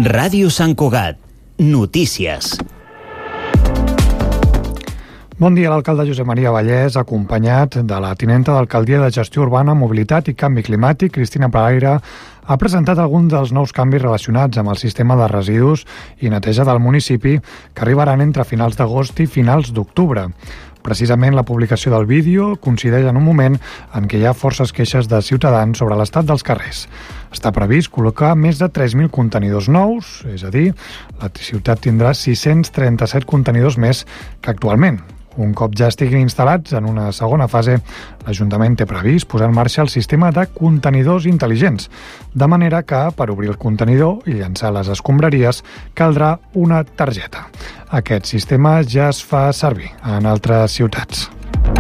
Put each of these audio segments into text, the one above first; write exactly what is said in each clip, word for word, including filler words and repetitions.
Ràdio Sant Cugat. Notícies. Bon dia, l'alcalde Josep Maria Vallès, acompanyat de la tinenta d'Alcaldia de Gestió Urbana, Mobilitat i Canvi Climàtic, Cristina Palaire, ha presentat alguns dels nous canvis relacionats amb el sistema de residus i neteja del municipi que arribaran entre finals d'agost i finals d'octubre. Precisament la publicació del vídeo coincideix en un moment en què hi ha forces queixes de ciutadans sobre l'estat dels carrers. Està previst col·locar més de tres mil contenidors nous, és a dir, la ciutat tindrà sis-cents trenta-set contenidors més que actualment. Un cop ja estiguin instal·lats en una segona fase, l'Ajuntament té previst posar en marxa el sistema de contenidors intel·ligents, de manera que, per obrir el contenidor i llançar les escombraries, caldrà una targeta. Aquest sistema ja es fa servir en altres ciutats.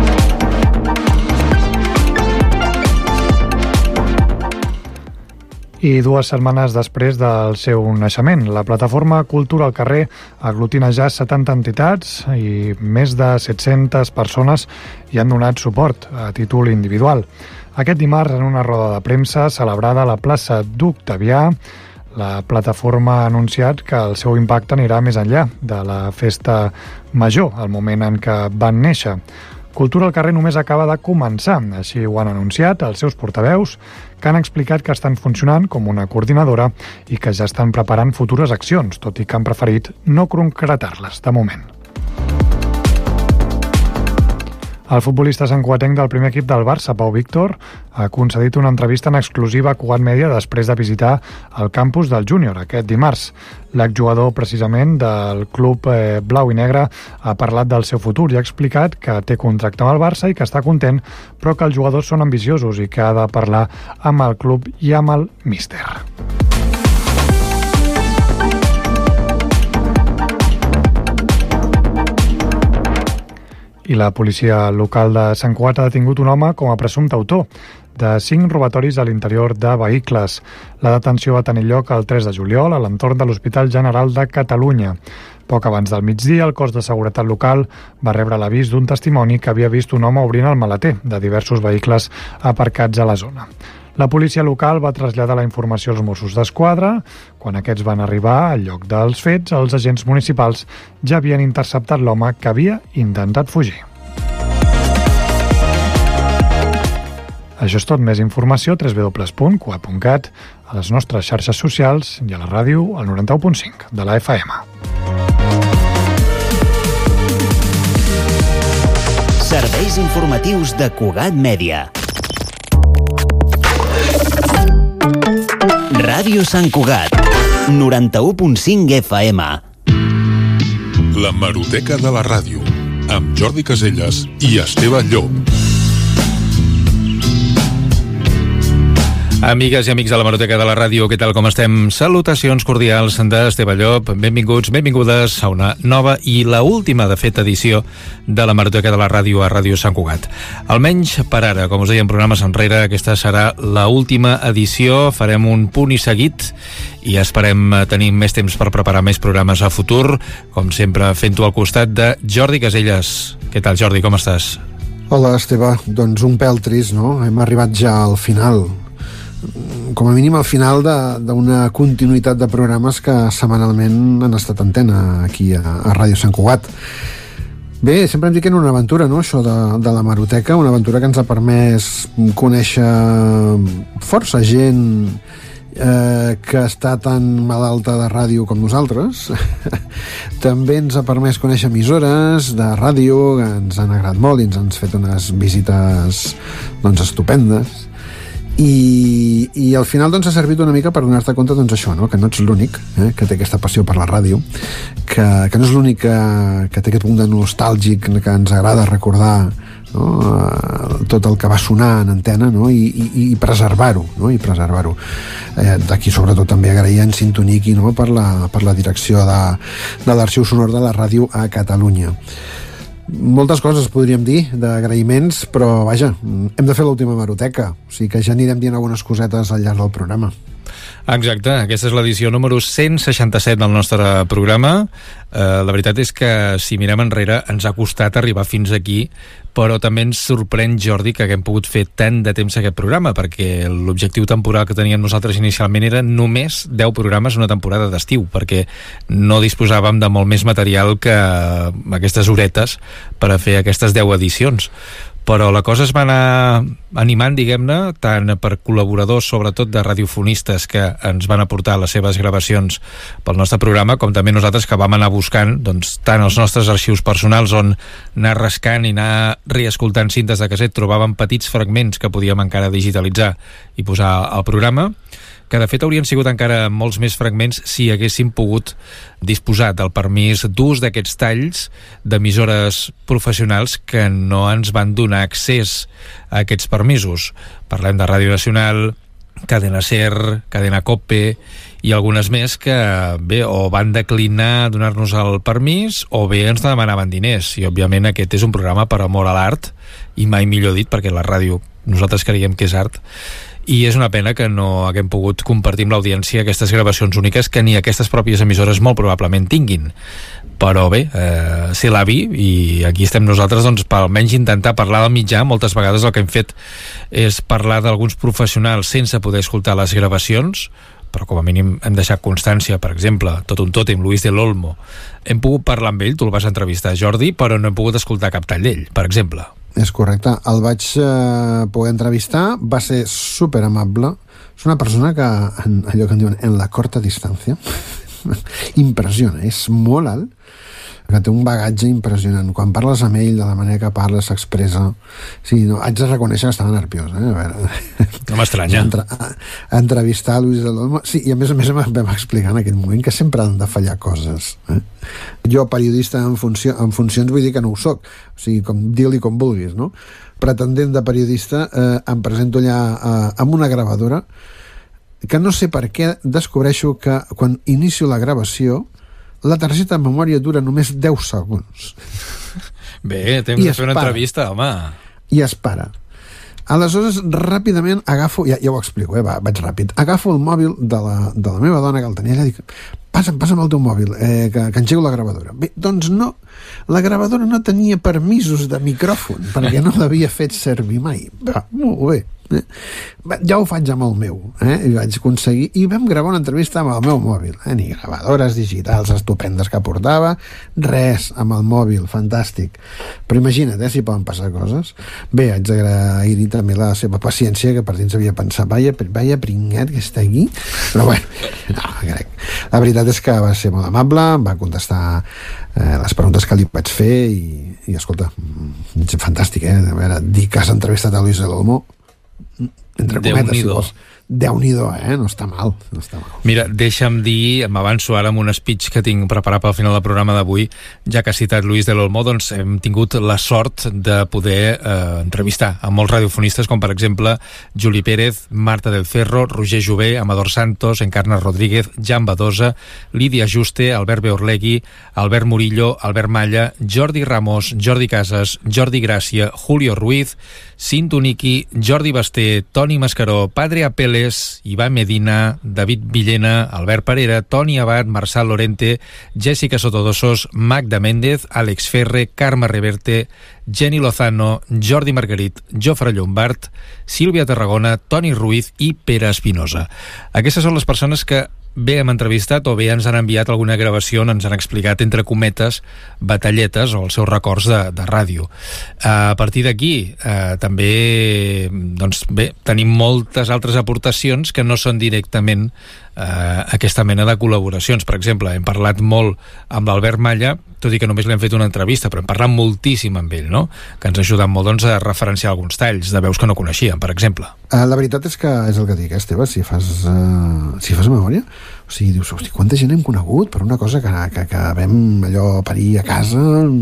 I dues setmanes després del seu naixement, la plataforma Cultura al carrer aglutina ja setanta entitats i més de set-centes persones hi han donat suport a títol individual. Aquest dimarts, en una roda de premsa celebrada a la plaça d'Octavià, la plataforma ha anunciat que el seu impacte anirà més enllà de la festa major, al moment en què van néixer. Cultura al carrer només acaba de començar, així ho han anunciat els seus portaveus, que han explicat que estan funcionant com una coordinadora i que ja estan preparant futures accions, tot i que han preferit no concretar-les de moment. El futbolista santcugatenc del primer equip del Barça, Pau Víctor, ha concedit una entrevista en exclusiva a Cugat Mèdia després de visitar el campus del Júnior aquest dimarts. L'exjugador, precisament, del club eh, blau i negre ha parlat del seu futur i ha explicat que té contracte amb el Barça i que està content, però que els jugadors són ambiciosos i que ha de parlar amb el club i amb el míster. I la policia local de Sant Cugat ha detingut un home com a presumpte autor de cinc robatoris a l'interior de vehicles. La detenció va tenir lloc el tres de juliol a l'entorn de l'Hospital General de Catalunya. Poc abans del migdia, el cos de seguretat local va rebre l'avís d'un testimoni que havia vist un home obrint el maleter de diversos vehicles aparcats a la zona. La policia local va traslladar la informació als Mossos d'Esquadra. Quan aquests van arribar al lloc dels fets, els agents municipals ja havien interceptat l'home que havia intentat fugir. Això és tot. Més informació a w w w punt cugat punt cat, a les nostres xarxes socials i a la ràdio al noranta-u punt cinc de la F M. Serveis informatius de Cugat Mèdia. Ràdio Sant Cugat, noranta-u punt cinc F M. L'hemeroteca de la ràdio, amb Jordi Caselles i Esteve Llop. Amigues i amics de l'hemeroteca de la ràdio, què tal, com estem? Salutacions cordials d'Esteve Llop, benvinguts, benvingudes a una nova i la última, de fet, edició de l'hemeroteca de la ràdio a Ràdio Sant Cugat. Almenys per ara, com us deia en programes enrere, aquesta serà la última edició, farem un punt i seguit i esperem tenir més temps per preparar més programes a futur, com sempre fent-ho al costat de Jordi Caselles. Què tal, Jordi, com estàs? Hola, Esteve, doncs un pèl trist, no? Hem arribat ja al final, com a mínim al final d'una continuïtat de programes que setmanalment han estat antena aquí a, a Ràdio Sant Cugat. Bé, sempre em dic que era una aventura, no?, això de, de l'hemeroteca, una aventura que ens ha permès conèixer força gent eh, que està tan malalta de ràdio com nosaltres. També ens ha permès conèixer emissores de ràdio que ens han agradat molt i ens han fet unes visites doncs estupendes. I, i al final doncs ha servit una mica per donar-te compte doncs això, no? Que no ets l'únic eh, que té aquesta passió per la ràdio, que, que no és l'únic que, que té aquest punt de nostàlgic que ens agrada recordar, no? Tot el que va sonar en antena, no? I, i, i preservar-ho, no? I preservar-ho. Eh, d'aquí sobretot també agrair en Sintoniqui, no? per, la, per la direcció de, de l'arxiu sonor de la ràdio a Catalunya. Moltes coses podríem dir d'agraïments, però vaja, hem de fer l'última hemeroteca, o sigui que ja anirem dient algunes cosetes al llarg del programa. Exacte, aquesta és l'edició número cent seixanta-set del nostre programa. Eh, la veritat és que, si mirem enrere, ens ha costat arribar fins aquí, però també ens sorprèn, Jordi, que haguem pogut fer tant de temps aquest programa, perquè l'objectiu temporal que teníem nosaltres inicialment era només deu programes una temporada d'estiu, perquè no disposàvem de molt més material que aquestes horetes per a fer aquestes deu edicions. Però la cosa es va anar animant, diguem-ne, tant per col·laboradors, sobretot de radiofonistes que ens van aportar les seves gravacions pel nostre programa, com també nosaltres que vam anar buscant doncs, tant els nostres arxius personals, on anar rascant i anar reescoltant cintes de casset, trobàvem petits fragments que podíem encara digitalitzar i posar al programa, que de fet haurien sigut encara molts més fragments si haguéssim pogut disposar del permís d'ús d'aquests talls d'emissores professionals que no ens van donar accés a aquests permisos. Parlem de Ràdio Nacional, Cadena Ser, Cadena Cope i algunes més que bé, o van declinar donar-nos el permís o bé ens demanaven diners, i òbviament aquest és un programa per amor a l'art, i mai millor dit, perquè la ràdio nosaltres creiem que és art, i és una pena que no haguem pogut compartir amb l'audiència aquestes gravacions úniques que ni aquestes pròpies emissores molt probablement tinguin. Però bé, eh, ser l'avi, i aquí estem nosaltres doncs, per almenys intentar parlar del mitjà. Moltes vegades el que hem fet és parlar d'alguns professionals sense poder escoltar les gravacions, però com a mínim hem deixat constància. Per exemple, Tot un tòtem, Luis del Olmo, hem pogut parlar amb ell, tu el vas entrevistar, Jordi, però no hem pogut escoltar cap tall d'ell, per exemple. És correcte, el vaig eh, poder entrevistar, va ser super amable, és una persona que, en allò que en diuen en la corta distància, impressiona, és molt alt, que té un bagatge impressionant. Quan parles amb ell, de la manera que parla, s'expressa... Sí, no, haig de reconèixer que estava nerviós, eh? A veure... No m'estranya. Entre, entrevistar Luis del Olmo... Sí, i a més a més em vam explicar en aquell moment que sempre han de fallar coses. Eh? Jo, periodista en, funció, en funcions, vull dir que no ho soc. O sigui, com, digue-li com vulguis, no? Pretendent de periodista, eh, em presento allà eh, amb una gravadora que no sé per què descobreixo que quan inicio la gravació la targeta de memòria dura només deu segons. Bé, temps de fer una entrevista, home. I es para. Aleshores, ràpidament agafo... Ja, ja ho explico, eh? Va, vaig ràpid. Agafo el mòbil de la, de la meva dona, que el tenia allà, i dic, passa'm, passa'm el teu mòbil, eh, que, que engego la gravadora. Bé, doncs no, la gravadora no tenia permisos de micròfon, perquè no l'havia fet servir mai. Va, molt bé. Eh? Ja ho faig amb el meu, eh? I vaig aconseguir, i vam gravar una entrevista amb el meu mòbil, eh? Ni gravadores digitals estupendes que portava, res, amb el mòbil, fantàstic. Però imagina't, eh, si poden passar coses. Bé, haig d'agrair-hi també la seva paciència, que per dins havia pensat, vaya, vaya pringat que està aquí, però bueno, no, crec. La veritat és que va ser molt amable, em va contestar eh, les preguntes que li vaig fer, i, i escolta, fantàstic, eh? A veure, dir que has entrevistat a Luis del Olmo, entre cometes, si vols. Déu-n'hi-do, eh? No està mal, no està mal. Mira, deixa'm dir, m'avanço ara amb un speech que tinc preparat pel final del programa d'avui, ja que ha citat Luis del Olmo, doncs hem tingut la sort de poder eh, entrevistar a molts radiofonistes, com per exemple Juli Pérez, Marta del Cerro, Roger Jové, Amador Santos, Encarna Rodríguez, Jan Badosa, Lídia Juste, Albert Beorlegui, Albert Murillo, Albert Malla, Jordi Ramos, Jordi Casas, Jordi Gràcia, Julio Ruiz, Cinto Niki, Jordi Basté, Toni Mascaró, Padre Apele, Iván Medina, David Villena, Albert Parera, Toni Abad, Marçal Lorente, Jessica Sotodosos, Magda Méndez, Àlex Ferre, Carme Reverte, Jenny Lozano, Jordi Margarit, Jofre Llombart, Sílvia Tarragona, Toni Ruiz i Pere Espinosa. Aquestes són les persones que bé hem entrevistat o bé ens han enviat alguna gravació on ens han explicat, entre cometes, batalletes o els seus records de, de ràdio. A partir d'aquí eh, també doncs bé, tenim moltes altres aportacions que no són directament eh, aquesta mena de col·laboracions. Per exemple, hem parlat molt amb l'Albert Malla, tot i que només l'hem fet una entrevista, però hem parlat moltíssim amb ell, no? Que ens ha ajudat molt doncs, a referenciar alguns talls de veus que no coneixíem, per exemple. Uh, la veritat és que és el que dic, Esteve, si fas, uh, si fas memòria, o sigui, dius, hosti, quanta gent hem conegut per una cosa que, que, que vam allò parir a casa,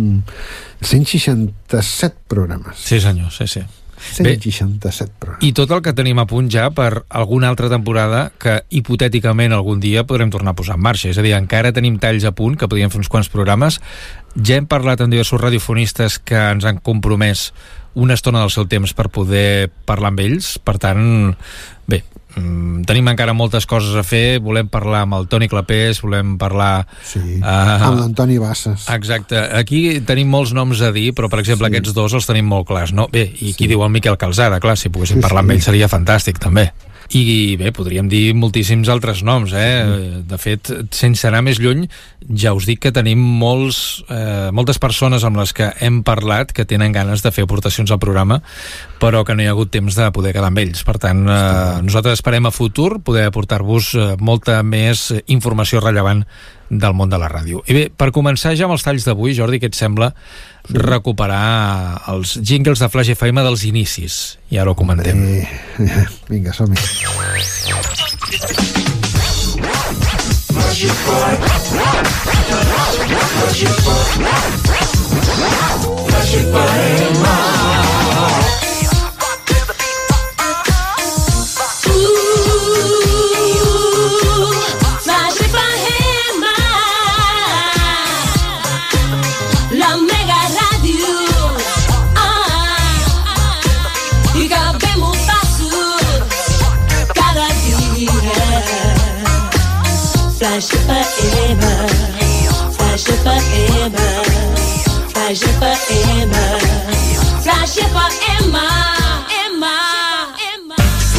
cent seixanta-set programes. Sí, senyor, sí, sí. cent seixanta-set programes. I tot el que tenim a punt ja per alguna altra temporada que hipotèticament algun dia podrem tornar a posar en marxa. És a dir, encara tenim talls a punt que podríem fer uns quants programes. Ja hem parlat amb diversos radiofonistes que ens han compromès una estona del seu temps per poder parlar amb ells. Per tant, bé, mm, tenim encara moltes coses a fer, volem parlar amb el Toni Clapés, volem parlar... Sí, uh, amb l'Antoni Bassas. Exacte, aquí tenim molts noms a dir, però per exemple sí. aquests dos els tenim molt clars, no? Bé, i qui sí. diu el Miquel Calzada, clar, si poguéssim sí, parlar sí. amb ell seria fantàstic també. I bé, podríem dir moltíssims altres noms, eh? De fet, sense anar més lluny, ja us dic que tenim molts, eh, moltes persones amb les que hem parlat que tenen ganes de fer aportacions al programa, però que no hi ha hagut temps de poder quedar amb ells. Per tant, eh, nosaltres esperem a futur poder aportar-vos eh, molta més informació rellevant del món de la ràdio. I bé, per començar ja amb els talls d'avui, Jordi, què et sembla sí. recuperar els jingles de Flash F M dels inicis? I ara ho comentem. Eh, vinga, som-hi. Flash F M, Flash F M, Flash F M, Flash F M, Emma, Emma.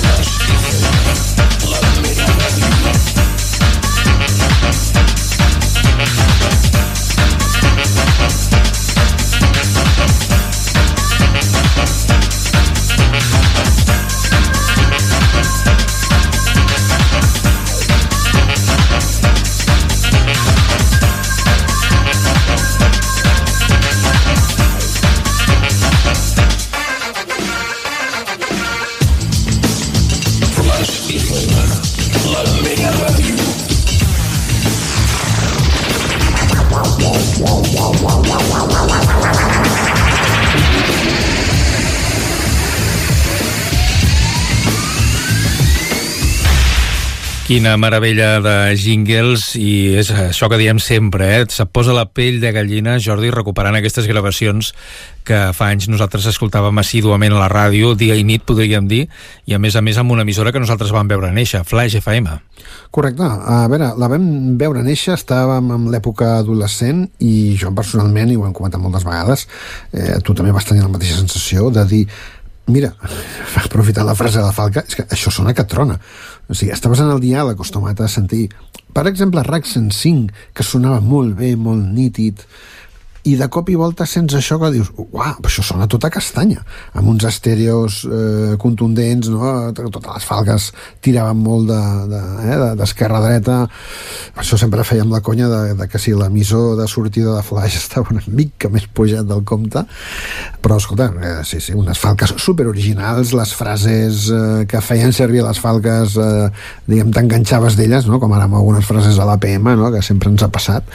Quina meravella de jingles, i és això que diem sempre, eh? Se't posa la pell de gallina, Jordi, recuperant aquestes gravacions que fa anys nosaltres escoltàvem assíduament a la ràdio, dia i nit, podríem dir, i a més a més amb una emissora que nosaltres vam veure néixer, Flash F M. Correcte. A veure, la vam veure néixer, estàvem en l'època adolescent, i jo personalment, i ho hem comentat moltes vegades, eh, tu també vas tenir la mateixa sensació de dir, mira, aprofitant la frase de la Falca, és que això sona que trona. O sigui, estaves en el dial acostumat a sentir, per exemple, R A C cent cinc, que sonava molt bé, molt nítid, i de cop i volta sents això que dius, uau, això sona tota castanya, amb uns estèreos eh, contundents, no? Totes les Falques tiraven molt de, de, eh, d'esquerra a dreta. Per això sempre fèiem la conya de, de que si l'emissor de sortida de Flash estava una mica més pujat del compte, però escolta, eh, sí, sí, unes Falques superoriginals, les frases eh, que feien servir les Falques, eh, diguem, t'enganxaves d'elles, no? Com ara amb algunes frases a l'A P M, no? Que sempre ens ha passat.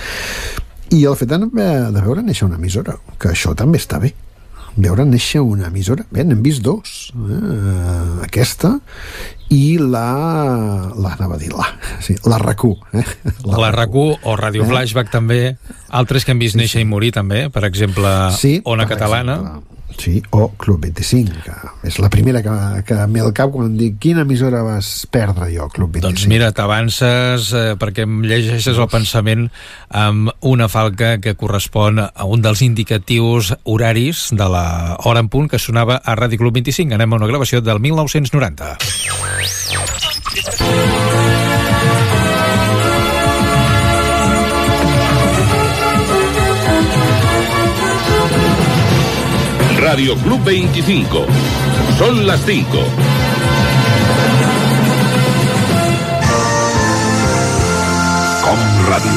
I el fet de veure néixer una emissora, que això també està bé. Veure néixer una emissora. Bé, n'hem vist dos. Eh? Aquesta i la... la anava a dir la... Sí, la R A C U. Eh? La, la R A C U o Radio eh? Flashback també. Altres que hem vist néixer sí. i morir també. Per exemple, sí, Ona per Catalana. Exemple. Sí, o Club vint-i-cinc, que és la primera que, que m'he al cap quan dic quina emissora vas perdre jo, Club vint-i-cinc. Doncs mira, t'avances eh, perquè em llegeixes el pensament amb una falca que correspon a un dels indicatius horaris de la hora en punt que sonava a Ràdio Club vint-i-cinc. Anem a una gravació del mil nou-cents noranta. Radio Club veinticinco. Son las cinco. Com Ràdio.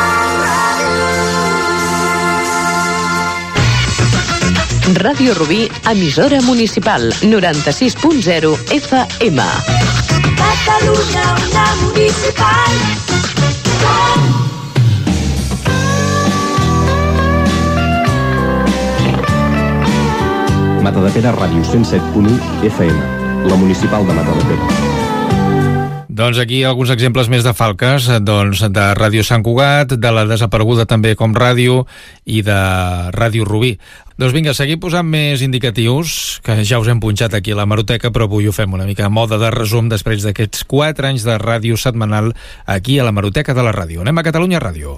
Ràdio Rubí, emissora municipal, noranta-sis punt zero F M. Catalunya, una municipal. Matadepera Ràdio cent set punt u F M, la municipal de Matadepera. Doncs aquí alguns exemples més de falques, doncs de Ràdio Sant Cugat, de la desapareguda també Com Ràdio i de Ràdio Rubí. Doncs vinga, seguim posant més indicatius, que ja us hem punxat aquí a l'hemeroteca, però avui ho fem una mica a moda de resum després d'aquests quatre anys de ràdio setmanal aquí a l'hemeroteca de la ràdio. Anem a Catalunya Ràdio.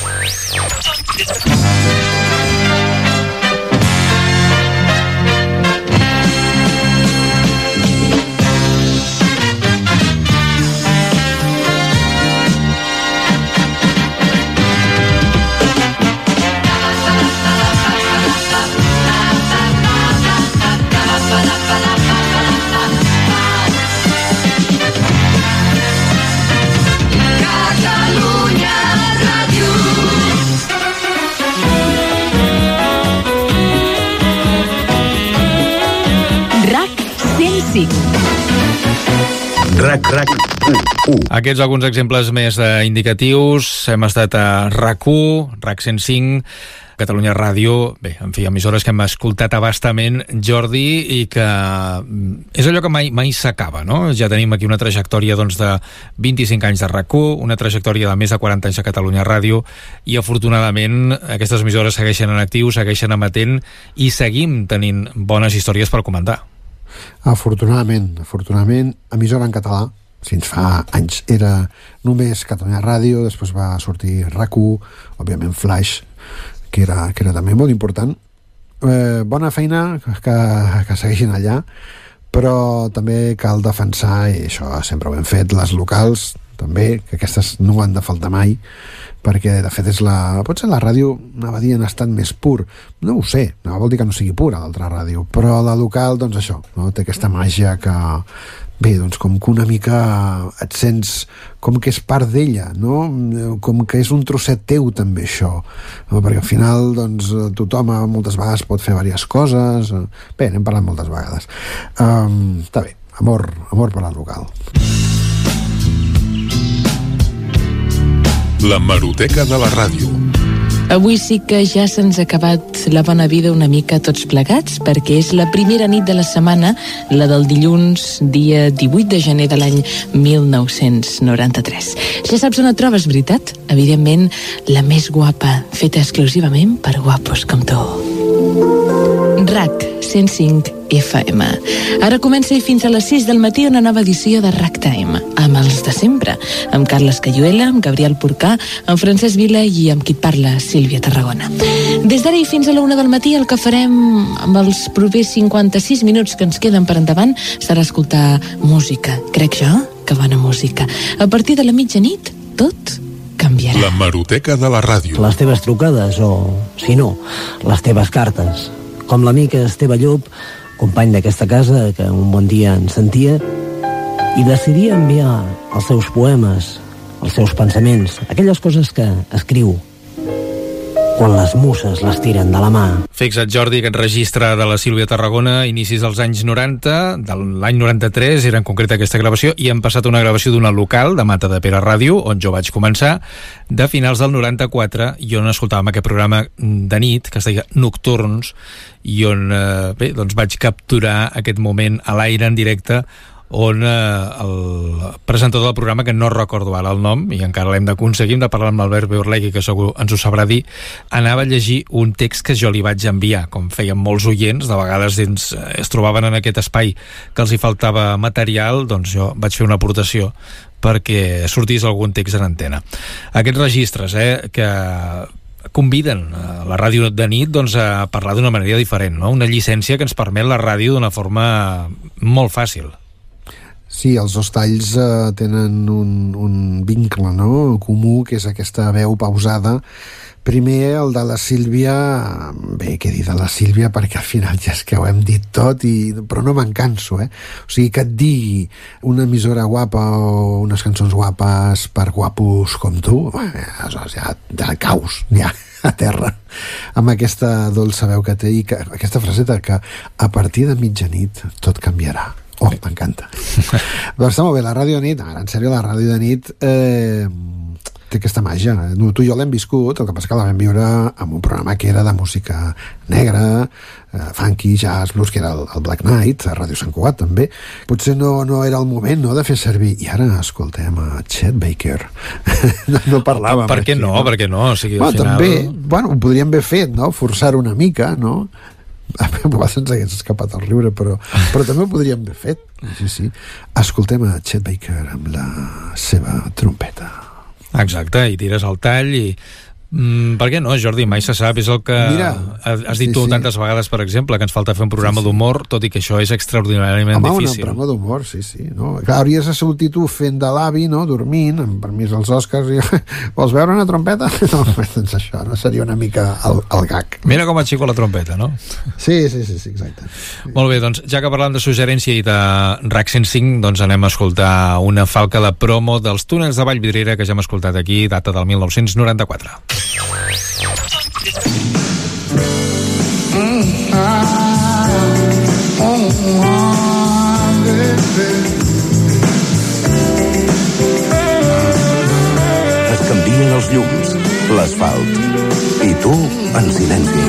RAC, RAC, u. Aquests alguns exemples més eh, indicatius. Hem estat a RAC u, RAC cent cinc, Catalunya Ràdio, bé, en fi, emissores que hem escoltat abastament, Jordi, i que és allò que mai, mai s'acaba, no? Ja tenim aquí una trajectòria doncs, de vint-i-cinc anys de RAC u, una trajectòria de més de quaranta anys a Catalunya Ràdio, i afortunadament aquestes emissores segueixen en actiu, segueixen emetent, i seguim tenint bones històries per comentar. Afortunadament, afortunadament, emissora en català, fins fa anys era només Catalunya Ràdio, després va sortir RAC u, òbviament Flaix, que era, que era també molt important. Eh, bona feina que, que segueixin allà, però també cal defensar, i això sempre ho hem fet, les locals, també, que aquestes no han de faltar mai, perquè de fet és la, potser la ràdio anava a dir en estat més pur, no ho sé, no vol dir que no sigui pura l'altra ràdio, però la local doncs això, no? Té aquesta màgia que bé, doncs com que una mica et sents com que és part d'ella, no? Com que és un trosset teu també això, no? Perquè al final doncs tothom moltes vegades pot fer diverses coses, bé, n'hem parlat moltes vegades, um, està bé, amor, amor per la local. La Hemeroteca de la ràdio. Avui sí que ja se'ns ha acabat la bona vida una mica tots plegats, perquè és la primera nit de la setmana, la del dilluns, dia divuit de gener de l'any mil nou-cents noranta-tres. Ja saps on et trobes, veritat? Evidentment, la més guapa, feta exclusivament per guapos com tu. RAC cent cinc F M. Ara comença i fins a les sis del matí una nova edició de RAC Time, amb els de sempre, amb Carles Cayuela, amb Gabriel Porcà, amb Francesc Vila i amb qui et parla, Sílvia Tarragona. Des d'ara i fins a la una del matí el que farem amb els propers cinquanta-sis minuts que ens queden per endavant serà escoltar música, crec jo, que bona música. A partir de la mitjanit, tot canviarà. La Hemeroteca de la ràdio. Les teves trucades o, si no, les teves cartes. Com l'amic Esteve Llop, company d'aquesta casa, que un bon dia ens sentia i decidia enviar els seus poemes, els seus pensaments, aquelles coses que escriu quan les muses les tiren de la mà. Fixa't, Jordi, aquest registre de la Sílvia Tarragona, inicis dels anys noranta, de l'any noranta-tres, era en concret aquesta gravació, i hem passat una gravació d'una local, de Mata de Pere Ràdio, on jo vaig començar, de finals del noranta-quatre, i on escoltàvem aquest programa de nit, que es deia Nocturns, i on, eh, bé, doncs vaig capturar aquest moment a l'aire en directe, on eh, el presentador del programa, que no recordo ara el nom, i encara l'hem d'aconseguir, hem de parlar amb l'Albert Beurlegui, que segur ens ho sabrà dir, anava a llegir un text que jo li vaig enviar, com feien molts oients, de vegades dins, es trobaven en aquest espai que els hi faltava material, doncs jo vaig fer una aportació perquè sortís algun text en antena. Aquests registres, eh, que conviden a la ràdio de nit doncs, a parlar d'una manera diferent, no? Una llicència que ens permet la ràdio d'una forma molt fàcil. Sí, els dos talls eh, tenen un, un vincle, no?, comú, que és aquesta veu pausada. Primer, el de la Sílvia, bé, què dir de la Sílvia, perquè al final ja és que ho hem dit tot, i, però no me'n canso, eh? O sigui, que et digui una emissora guapa o unes cançons guapes per guapos com tu, aleshores ja, ja caus, ja a terra, amb aquesta dolça veu que té, i que, aquesta fraseta que a partir de mitjanit tot canviarà. Oh, m'encanta. Però està molt bé, la ràdio de nit, ara, en sèrio, la ràdio de nit eh, té aquesta màgia. No, tu i jo l'hem viscut, el que passa que la vam viure amb un programa que era de música negra, eh, funky, jazz, blues, que era el, el Black Knight, a Ràdio Sant Cugat també. Potser no, no era el moment, no?, de fer servir. I ara escoltem a Chet Baker. no, no parlàvem. Per què no? no? Per què no? O sigui, al bueno, final... també, bueno, ho podríem haver fet, no?, forçar una mica, no?, a vegades ens hagués escapat el riure, però, però també ho podríem haver fet. Sí, sí. Escoltem a Chet Baker amb la seva trompeta. Exacte, i tires el tall i... Mm, per què no, Jordi? Mai se sap. És el que Mira, has dit sí, tu sí. tantes vegades, per exemple, que ens falta fer un programa sí, sí. d'humor, tot i que això és extraordinàriament Home, difícil. Home, un programa d'humor, sí, sí. No? Clar, hauries assegut tu fent de l'avi, no?, dormint, amb permís als Oscars, i... vols veure una trompeta? No, doncs això, no? Seria una mica el, el gag. Mira com aixeco la trompeta, no? Sí, sí, sí, sí, exacte. Molt bé, doncs, ja que parlant de suggerència i de RAC cent cinc, doncs anem a escoltar una falca de promo dels túnels de Vallvidrera que ja hem escoltat aquí, data del mil nou-cents noranta-quatre. Es canvien els llums, l'asfalt, i tu en silenci.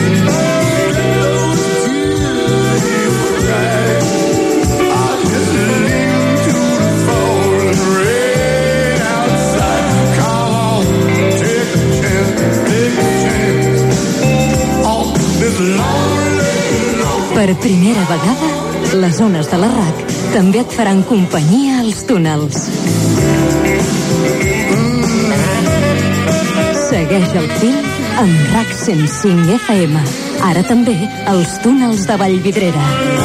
Per primera vegada, les ones de la RAC també et faran companyia als túnels. Segueix el fil amb RAC cent cinc F M. Ara també als túnels de Vallvidrera.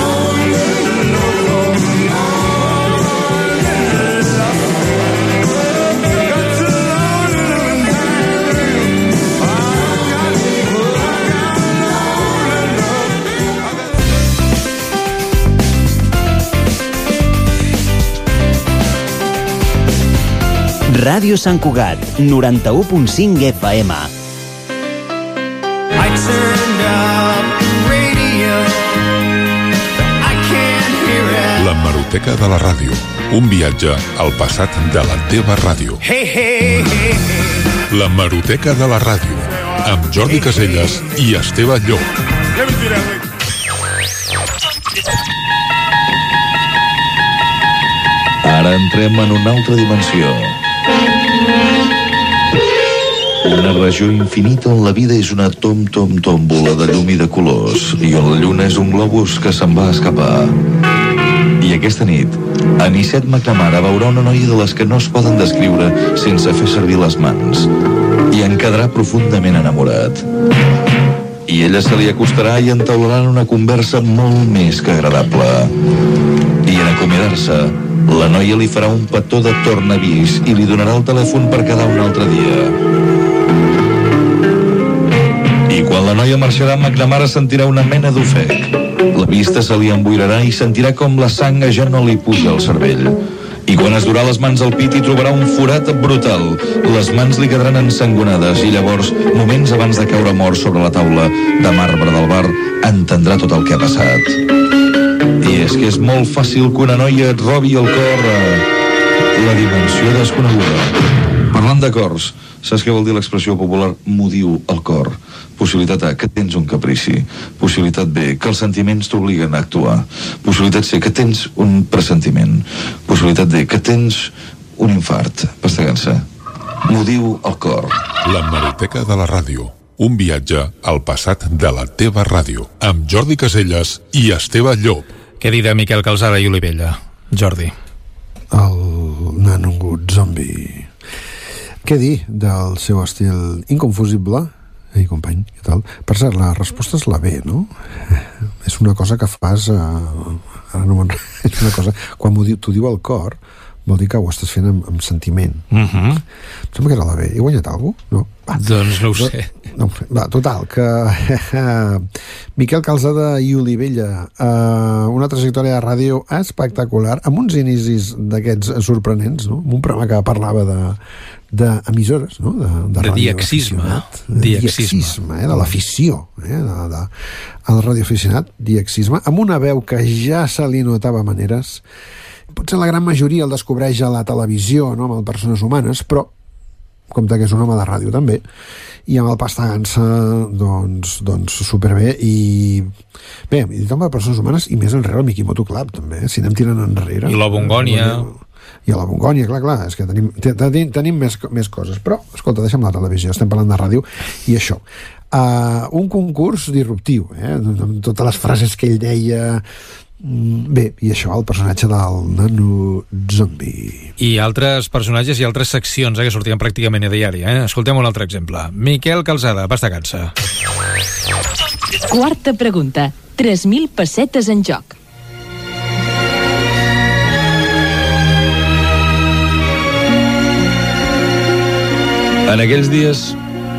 Ràdio Sant Cugat, noranta-u punt cinc F M. L'hemeroteca de la ràdio. Un viatge al passat de la teva ràdio. Hey, hey, hey, hey. L'hemeroteca de la ràdio. Amb Jordi Casellas i Esteve Llop. Ara entrem en una altra dimensió. Una regió infinita on la vida és una tom-tom-tòmbola de llum i de colors, i on la lluna és un globus que se'n va escapar. I aquesta nit, Anicet McNamara veurà una noia de les que no es poden descriure sense fer servir les mans, i en quedarà profundament enamorat. I ella se li acostarà i entaularan una conversa molt més que agradable. I en acomiadar-se, la noia li farà un petó de tornavís i li donarà el telèfon per quedar un altre dia. I quan la noia marxarà, McNamara sentirà una mena d'ofec. La vista se li emboirarà i sentirà com la sang ja no li puja al cervell. I quan es durà les mans al pit hi trobarà un forat brutal. Les mans li quedaran ensangonades i llavors, moments abans de caure mort sobre la taula de marbre del bar, entendrà tot el que ha passat. I és que és molt fàcil que una noia et robi el cor a la dimensió desconeguda. Parlant de cors, saps què vol dir l'expressió popular "m'ho diu el cor"? Possibilitat A, que tens un caprici. Possibilitat B, que els sentiments t'obliguen a actuar. Possibilitat C, que tens un pressentiment. Possibilitat D, que tens un infart. Pastegant-se. M'ho diu el cor. L'hemeroteca de la ràdio. Un viatge al passat de la teva ràdio. Amb Jordi Casellas i Esteve Llop. Què dir de Miquel Calzada i Olivella, Jordi? El nanongut zombi. Què dir del seu estil inconfusible? Ei, company, què tal? Per cert, la resposta és la B, no? És una cosa que fas... Eh, ara no me'n... És una cosa... Quan t'ho diu el cor, vol dir que ho estàs fent amb, amb sentiment. Mhm. Em sembla que era la B. He guanyat alguna cosa? No? Va. Doncs no ho sé. No, va, total, que Miquel Calzada i Olivella, eh, una trajectòria de ràdio espectacular, amb uns inicis d'aquests sorprenents, no? Amb un programa que parlava de d'emissores, no? De, de, de diaxisme. De diaxisme, eh? De l'afició, eh? De, de, el radioaficionat, diaxisme, amb una veu que ja se li notava maneres. Potser la gran majoria el descobreix a la televisió, no? Amb persones humanes, però compte que és un home de ràdio també, i amb el Pastagansa doncs, doncs superbé, i bé, i dit amb persones humanes, i més enrere el Mikimoto Club també, eh? Si anem tirant enrere i la Bongònia i a la Bongònia, clar, clar, és que tenim, tenim, tenim més, més coses, però escolta, deixa'm la televisió, estem parlant de ràdio i això, uh, un concurs disruptiu, eh? Amb totes les frases que ell deia. Bé, i això, el personatge del nano zombi. I altres personatges i altres seccions eh, que sortien pràcticament a diari. Eh? Escoltem un altre exemple. Miquel Calzada, Pastagansa. Quarta pregunta. tres mil pessetes en joc. En aquells dies,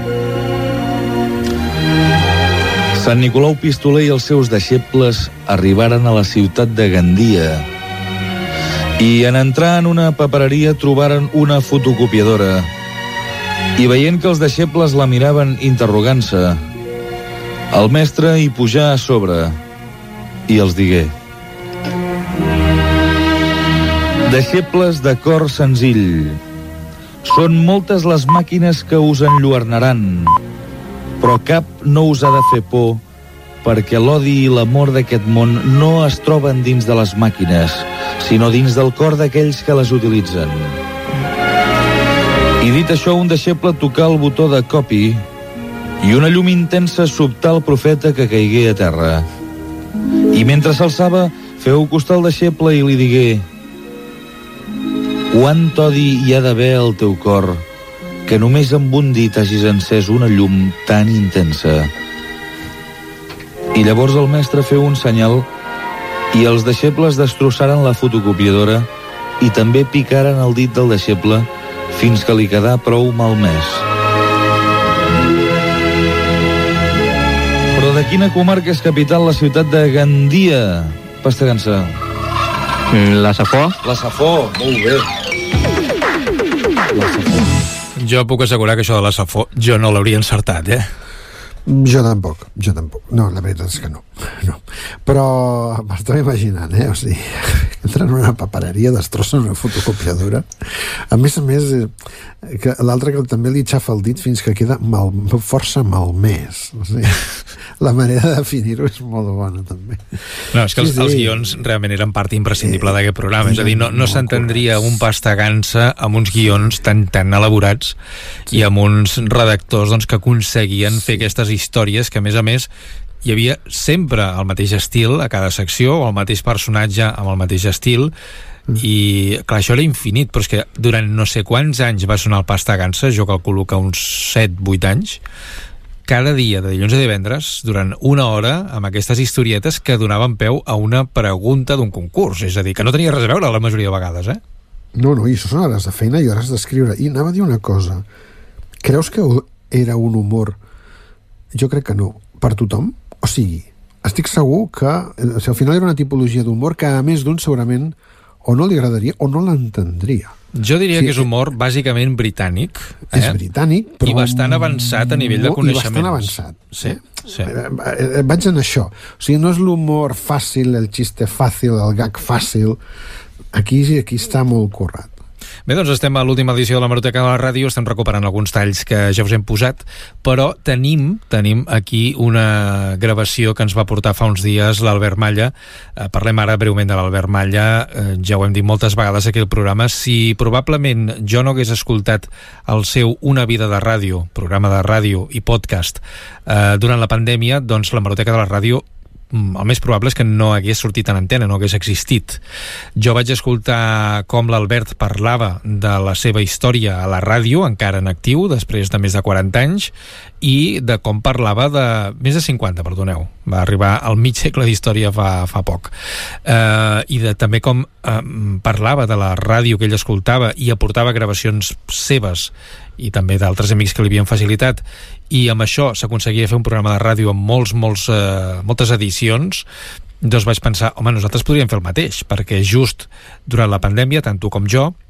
Sant Nicolau Pistoler i els seus deixebles arribaren a la ciutat de Gandia i en entrar en una papereria trobaren una fotocopiadora i veient que els deixebles la miraven interrogant-se, el mestre hi pujà a sobre i els digué: deixebles de cor senzill, són moltes les màquines que us enlluernaran, però cap no us ha de fer por, perquè l'odi i l'amor d'aquest món no es troben dins de les màquines, sinó dins del cor d'aquells que les utilitzen. I dit això, un deixeble tocà el botó de copy i una llum intensa sobtà el profeta, que caigué a terra. I mentre s'alçava, feu costar el deixeble i li digué: quant odi hi ha d'haver al teu cor, que només amb un dit hagis encès una llum tan intensa. I llavors el mestre feu un senyal i els deixebles destrossaren la fotocopiadora i també picaren el dit del deixeble fins que li quedà prou malmès. Però de quina comarca és capital la ciutat de Gandia, Pastagansa? La Safor. La Safor, molt bé. La Safor. Jo puc assegurar que això de la Safor jo no l'hauria encertat, eh? Jo tampoc, jo tampoc. No, la veritat és que no. no. Però m'estava imaginant, eh? O sigui, entren en una papereria, destrossen una fotocopiadora. A més a més, que l'altre que també li xafa el dit fins que queda mal, força malmès. O sigui, la manera de definir-ho és molt bona, també. No, és que els, sí, sí. els guions realment eren part imprescindible d'aquest programa. És a dir, no, no s'entendria un Pastagansa amb uns guions tan, tan elaborats sí. i amb uns redactors doncs, que aconseguien sí. fer aquestes històries que, a més a més, hi havia sempre el mateix estil a cada secció, o el mateix personatge amb el mateix estil, mm. i clar, això era infinit, però és que durant no sé quants anys va sonar el Pastagansa, jo calculo que uns set vuit anys, cada dia, de dilluns a divendres, durant una hora, amb aquestes historietes que donaven peu a una pregunta d'un concurs, és a dir, que no tenia res a veure la majoria de vegades, eh? No, no, i això són hores de feina i hores d'escriure. I anava a dir una cosa, creus que era un humor? Jo crec que no, per tothom? O sigui, estic segur que o sigui, al final era una tipologia d'humor que a més d'un segurament o no li agradaria o no l'entendria. Jo diria sí, que és humor bàsicament britànic. Eh? És britànic, però... I bastant avançat a nivell de coneixements. I bastant avançat. Sí, sí. Vaig en això. O sigui, no és l'humor fàcil, el xiste fàcil, el gag fàcil. Aquí, aquí està molt currat. Bé, doncs estem a l'última edició de la Hemeroteca de la Ràdio, estem recuperant alguns talls que ja us hem posat, però tenim tenim aquí una gravació que ens va portar fa uns dies l'Albert Malla. Eh, parlem ara breument de l'Albert Malla, eh, ja ho hem dit moltes vegades aquí al programa. Si probablement jo no hagués escoltat el seu Una vida de ràdio, programa de ràdio i podcast, eh, durant la pandèmia, doncs l'Hemeroteca de la Ràdio el més probable és que no hagués sortit en antena, no hagués existit. Jo vaig escoltar com l'Albert parlava de la seva història a la ràdio, encara en actiu, després de més de quaranta anys, i de com parlava de... més de cinquanta, perdoneu. Va arribar al mig segle d'història fa, fa poc. Eh, I de, també com eh, parlava de la ràdio que ell escoltava i aportava gravacions seves i també d'altres amics que li havien facilitat, i amb això s'aconseguia fer un programa de ràdio amb molts, molts, eh, moltes edicions. Doncs vaig pensar, home, nosaltres podríem fer el mateix, perquè just durant la pandèmia, tant tu com jo,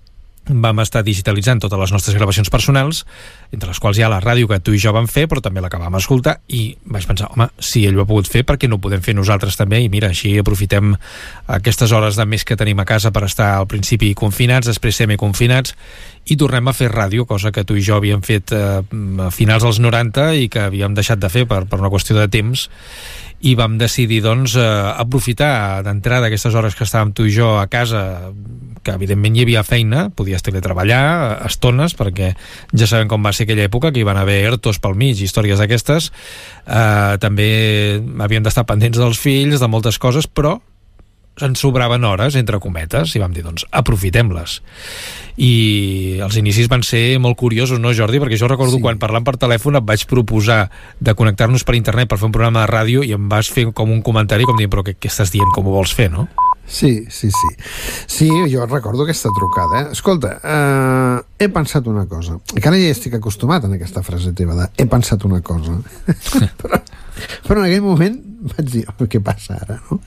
vam estar digitalitzant totes les nostres gravacions personals, entre les quals hi ha la ràdio que tu i jo vam fer, però també la que vam escoltar, i vaig pensar, home, si ell ho ha pogut fer, per què no ho podem fer nosaltres també? I mira, així aprofitem aquestes hores de més que tenim a casa per estar al principi confinats, després semiconfinats, i tornem a fer ràdio, cosa que tu i jo havíem fet eh, a finals dels noranta i que havíem deixat de fer per, per una qüestió de temps, i vam decidir doncs eh, aprofitar d'entrada aquestes hores que estàvem tu i jo a casa, que evidentment hi havia feina, podies teletreballar estones, perquè ja sabem com va ser aquella època, que hi van haver ertos pel mig, històries d'aquestes, eh, també havíem d'estar pendents dels fills, de moltes coses, però ens sobraven hores, entre cometes, i vam dir, doncs, aprofitem-les. I els inicis van ser molt curiosos, no, Jordi? Perquè jo recordo sí. quan parlant per telèfon et vaig proposar de connectar-nos per internet per fer un programa de ràdio i em vas fer com un comentari com dient, però què, què estàs dient, com ho vols fer, no? Sí, sí, sí. Sí, jo recordo aquesta trucada, eh? Escolta, eh, he pensat una cosa. Encara ja estic acostumat en aquesta frase teva de he pensat una cosa. però, però en aquell moment vaig dir, oh, què passa ara, no?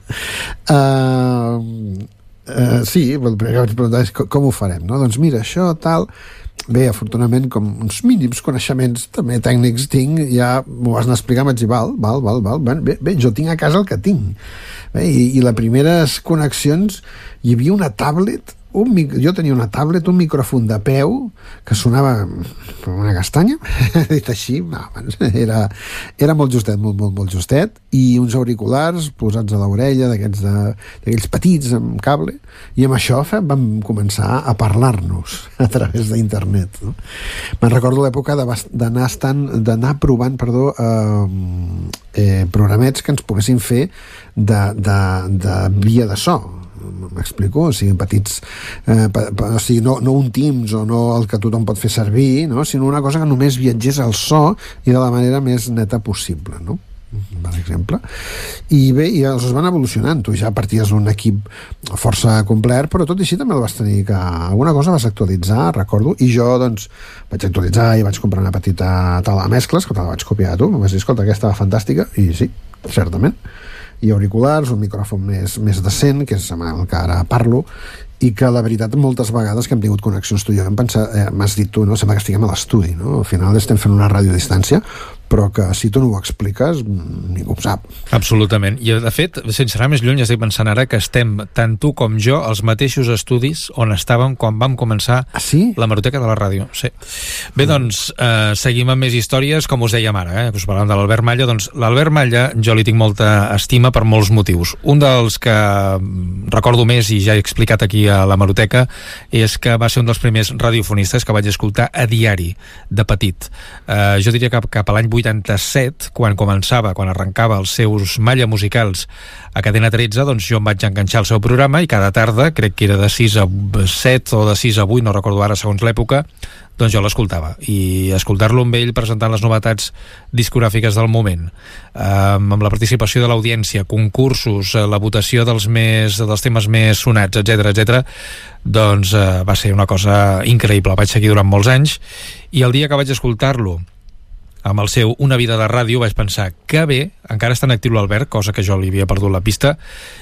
Uh, uh, sí, el primer que vaig preguntar és com, com ho farem, no? Doncs mira, això, tal... Bé, afortunadament, com uns mínims coneixements també tècnics tinc, ja m'ho has d'explicar, vaig dir, val, val, val, val. Bé, bé, jo tinc a casa el que tinc. Bé, i, i les primeres connexions hi havia una tablet, un, jo tenia una tablet, un micròfon de peu que sonava com una castanya, dit així, no, era, era molt justet, molt, molt, molt justet, i uns auriculars posats a l'orella, d'aquells petits amb cable, i amb això vam començar a parlar-nos a través d'internet, no? Me'n recordo l'època d'anar estant, d'anar provant, perdó, eh, eh, programets que ens poguessin fer de, de, de via de so. M'explico? O sigui, petits eh, pa, pa, o sigui, no, no un Teams o no el que tothom pot fer servir, no? Sinó una cosa que només viatgés al so i de la manera més neta possible, no? Per exemple. I bé, i els van evolucionant. Tu ja parties d'un equip força complet, però tot i així també el vas tenir que... Alguna cosa vas actualitzar, recordo, i jo, doncs, vaig actualitzar i vaig comprar una petita taula de mescles, que te la vaig copiar a tu, em vas dir, escolta, aquesta va fantàstica, i sí, certament. I auriculars, un micròfon més, més decent, que és amb el que ara parlo, i que la veritat moltes vegades que hem tingut connexions tu i jo hem pensat, eh, m'has dit tu, no? Sembla que estiguem a l'estudi, no? Al final estem fent una ràdio a distància, però que si tu no ho expliques ningú ho sap. Absolutament, i de fet, sense anar més lluny, estic pensant ara que estem, tant tu com jo, als mateixos estudis on estàvem quan vam començar ah, sí? la Hemeroteca de la ràdio. Sí. Bé, doncs, eh, seguim amb més històries, com us dèiem ara, eh? Us parlàvem de l'Albert Malla. Doncs l'Albert Malla jo li tinc molta estima per molts motius. Un dels que recordo més, i ja he explicat aquí a la Hemeroteca, és que va ser un dels primers radiofonistes que vaig escoltar a diari de petit. Eh, jo diria que cap a l'any vuitanta-set, quan començava, quan arrencava els seus Malla musicals a Cadena tretze, doncs jo em vaig enganxar al seu programa i cada tarda, crec que era de sis a set o de sis a vuit, no recordo ara segons l'època, doncs jo l'escoltava. I escoltar-lo amb ell presentant les novetats discogràfiques del moment, eh, amb la participació de l'audiència, concursos, la votació dels, més, dels temes més sonats, etcètera, etcètera, doncs eh, va ser una cosa increïble. Vaig seguir durant molts anys i el dia que vaig escoltar-lo amb el seu Una vida de ràdio vaig pensar que bé, encara està en actiu l'Albert, cosa que jo li havia perdut la pista,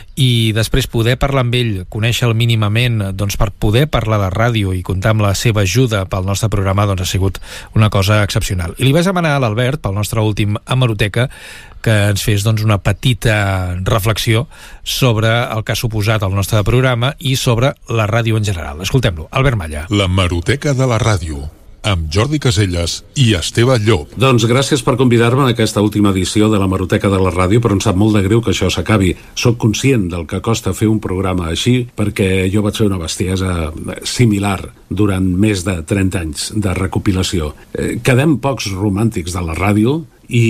i després poder parlar amb ell, conèixer-lo mínimament, doncs per poder parlar de ràdio i comptar amb la seva ajuda pel nostre programa, doncs ha sigut una cosa excepcional. I li vaig demanar a l'Albert, pel nostre últim Hemeroteca, que ens fes doncs una petita reflexió sobre el que ha suposat el nostre programa i sobre la ràdio en general. Escoltem-lo. Albert Malla. La Hemeroteca de la ràdio, amb Jordi Caselles i Esteve Llop. Doncs gràcies per convidar-me a aquesta última edició de la Hemeroteca de la ràdio, però em sap molt de greu que això s'acabi. Soc conscient del que costa fer un programa així, perquè jo vaig fer una bestiesa similar durant més de trenta anys de recopilació. Eh, quedem pocs romàntics de la ràdio,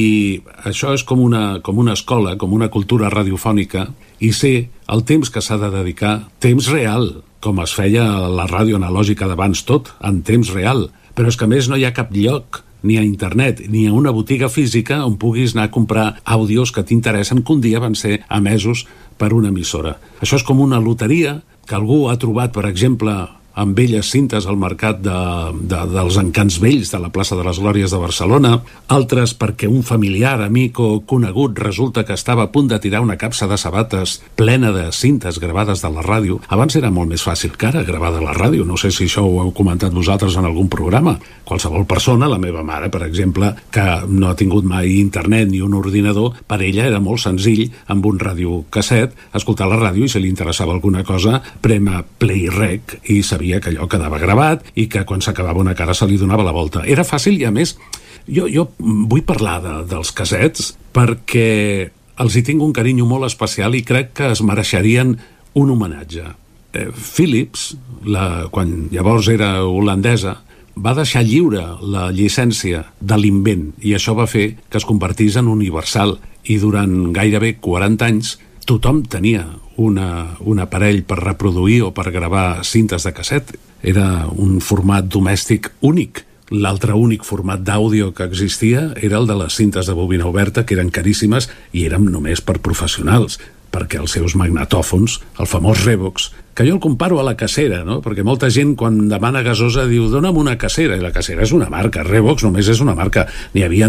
i això és com una, com una escola, com una cultura radiofònica, i sé el temps que s'ha de dedicar, temps real, com es feia a la ràdio analògica d'abans, tot en temps real. Però és que a més no hi ha cap lloc, ni a internet, ni a una botiga física on puguis anar a comprar àudios que t'interessen, que un dia van ser emesos per una emissora. Això és com una loteria que algú ha trobat, per exemple, amb velles cintes al mercat de, de, dels Encants Vells de la plaça de les Glòries de Barcelona, altres perquè un familiar, amic o conegut resulta que estava a punt de tirar una capsa de sabates plena de cintes gravades de la ràdio. Abans era molt més fàcil que ara gravar de la ràdio, no sé si això ho heu comentat vosaltres en algun programa. Qualsevol persona, la meva mare, per exemple, que no ha tingut mai internet ni un ordinador, per ella era molt senzill, amb un radiocasset, escoltar la ràdio i si li interessava alguna cosa, prema play rec i sabia que allò quedava gravat i que quan s'acabava una cara se li donava la volta. Era fàcil i, a més, jo, jo vull parlar de, dels cassets perquè els hi tinc un carinyo molt especial i crec que es mereixerien un homenatge. Eh, Philips, la, quan llavors era holandesa, va deixar lliure la llicència de l'invent i això va fer que es convertís en universal i durant gairebé quaranta anys tothom tenia una, un aparell per reproduir o per gravar cintes de casset. Era un format domèstic únic. L'altre únic format d'àudio que existia era el de les cintes de bobina oberta, que eren caríssimes i eren només per professionals, perquè els seus magnetòfons, el famós Revox, que jo el comparo a la cacera, no? Perquè molta gent quan demana gasosa diu dona'm una cacera, i la cacera és una marca, Revox només és una marca. N'hi havia